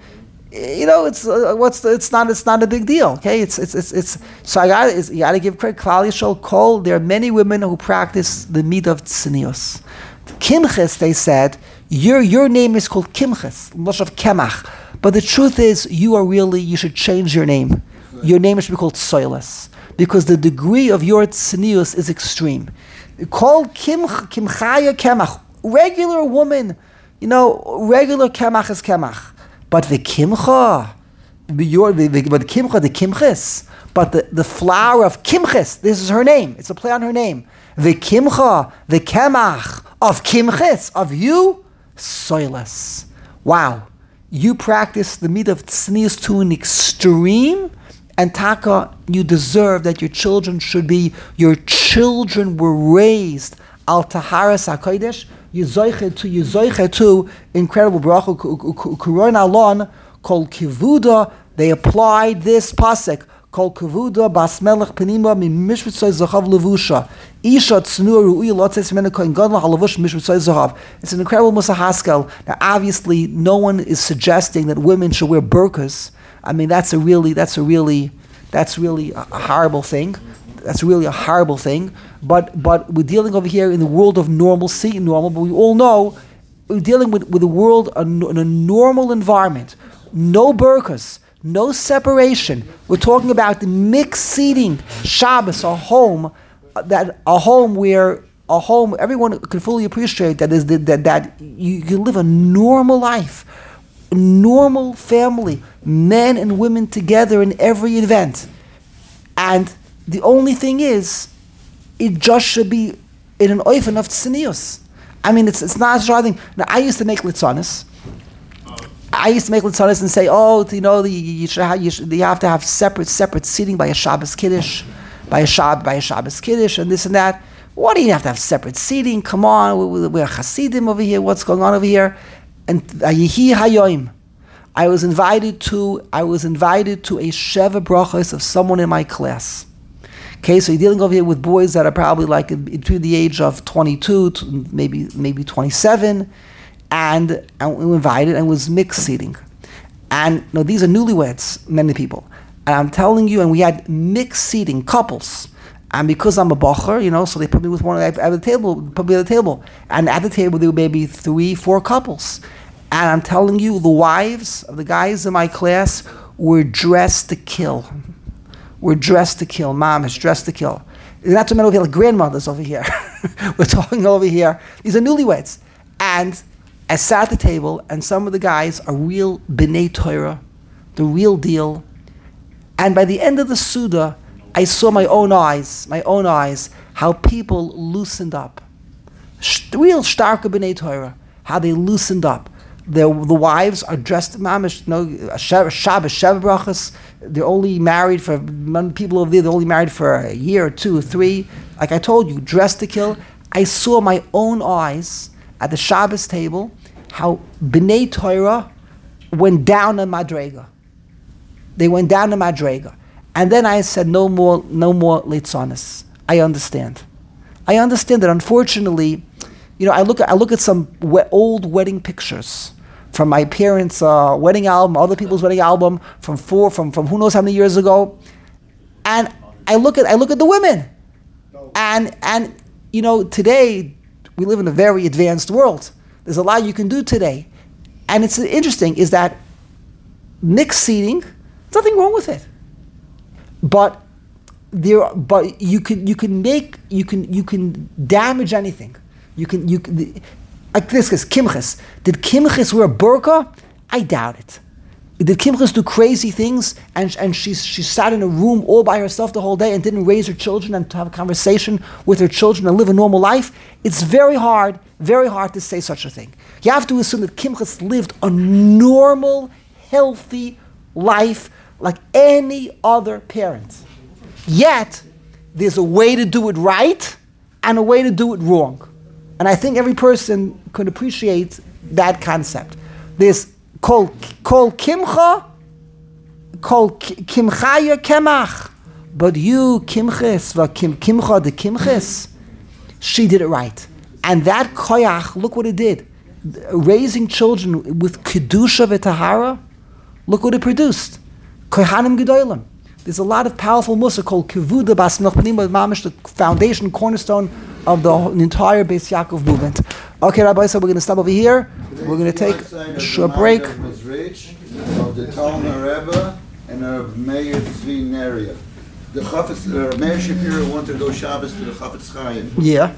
it's not a big deal. Okay, so you got to give credit. Klal Yisrael Kol. There are many women who practice the midah of tznius. Kimches, they said, your name is called Kimches, much of Kemach. But the truth is, you should change your name. Your name should be called Soilas, because the degree of your tznius is extreme. Called Kimchaya Kemach, regular woman. Regular Kemach is Kemach. But the Kimcha, the Kimches, but the flower of Kimches, this is her name. It's a play on her name. The Kimcha, the Kemach of Kimches, of you, Soilas. Wow. You practice the midah of tznius to an extreme, and taka, you deserve that your children were raised al taharas hakodesh. You zoiche to incredible bracha kuron alon kol kivuda. They applied this pasuk kol kivuda bas melech penima mimishvitzay zachav levusha isha tznuah ru'uy lotzes mena kohen gadol halavush mishvitzay zachav. It's an incredible Musa Haskel. Now, obviously, no one is suggesting that women should wear burqas. I mean, that's really a horrible thing. That's really a horrible thing. But we're dealing over here in the world of normalcy, but we all know we're dealing with the world in a normal environment. No burqas, no separation. We're talking about the mixed seating, Shabbos, a home where everyone can fully appreciate that you can live a normal life, a normal family, men and women together in every event. And the only thing is, it just should be in an oifen of tznius. I mean, it's not a hard thing. Now, I used to make litzanis. And say, you have to have separate seating by a Shabbos Kiddush, by a Shabbos Kiddush, and this and that. What do you have to have separate seating? Come on, we're Hasidim over here. What's going on over here? And Yehi Hayoim, I was invited to a Sheva Brachos of someone in my class. Okay, so you're dealing over here with boys that are probably like between the age of 22 to maybe 27, and we were invited, and it was mixed seating. And these are newlyweds, many people. And I'm telling you, and we had mixed seating, couples. And because I'm a bacher, so they put me with one at the table, And at the table, there were maybe 3-4 couples. And I'm telling you, the wives of the guys in my class were dressed to kill. Mom is dressed to kill. Not to mention over here, like grandmothers over here. We're talking over here. These are newlyweds. And I sat at the table, and some of the guys are real B'nai Torah, the real deal. And by the end of the Suda, I saw my own eyes, how people loosened up. Real starke B'nai Torah, how they loosened up. The wives are dressed mamish, Shabbos, Sheva brachas. They're only married for, people over there, they're only married for a year or 2 or 3. Like I told you, dressed to kill. I saw my own eyes at the Shabbos table, how B'nai Torah went down a madrega. They went down a madrega. And then I said, no more litzonis. I understand that unfortunately, I look at some old wedding pictures from my parents' wedding album, other people's wedding album from who knows how many years ago, and I look at the women, and today we live in a very advanced world. There's a lot you can do today, and it's interesting is that mixed seating, there's nothing wrong with it, but you can damage anything. You can like this is Kimches. Did Kimches wear a burqa? I doubt it. Did Kimches do crazy things and she sat in a room all by herself the whole day and didn't raise her children and to have a conversation with her children and live a normal life? It's very hard to say such a thing. You have to assume that Kimches lived a normal, healthy life like any other parent. Yet, there's a way to do it right and a way to do it wrong. And I think every person could appreciate that concept. There's kol kimcha, kol kimchaya kemach. But you, kimches, kimcha de kimches, she did it right. And that koyach, look what it did. Raising children with kedusha v'tahara, look what it produced. Kohanim gedolim. There's a lot of powerful mussar called Kivuda Bas Melchmanima Mamish, the foundation, cornerstone of the entire Beis Yaakov movement. Okay, Rabbi, so we're going to stop over here. We're going to take a short break. Of the Talmud Rebbe and of Meir Tzvi Neria. The Meir Shapiro wanted to go Shabbos to the Chafetz Chaim. Yeah.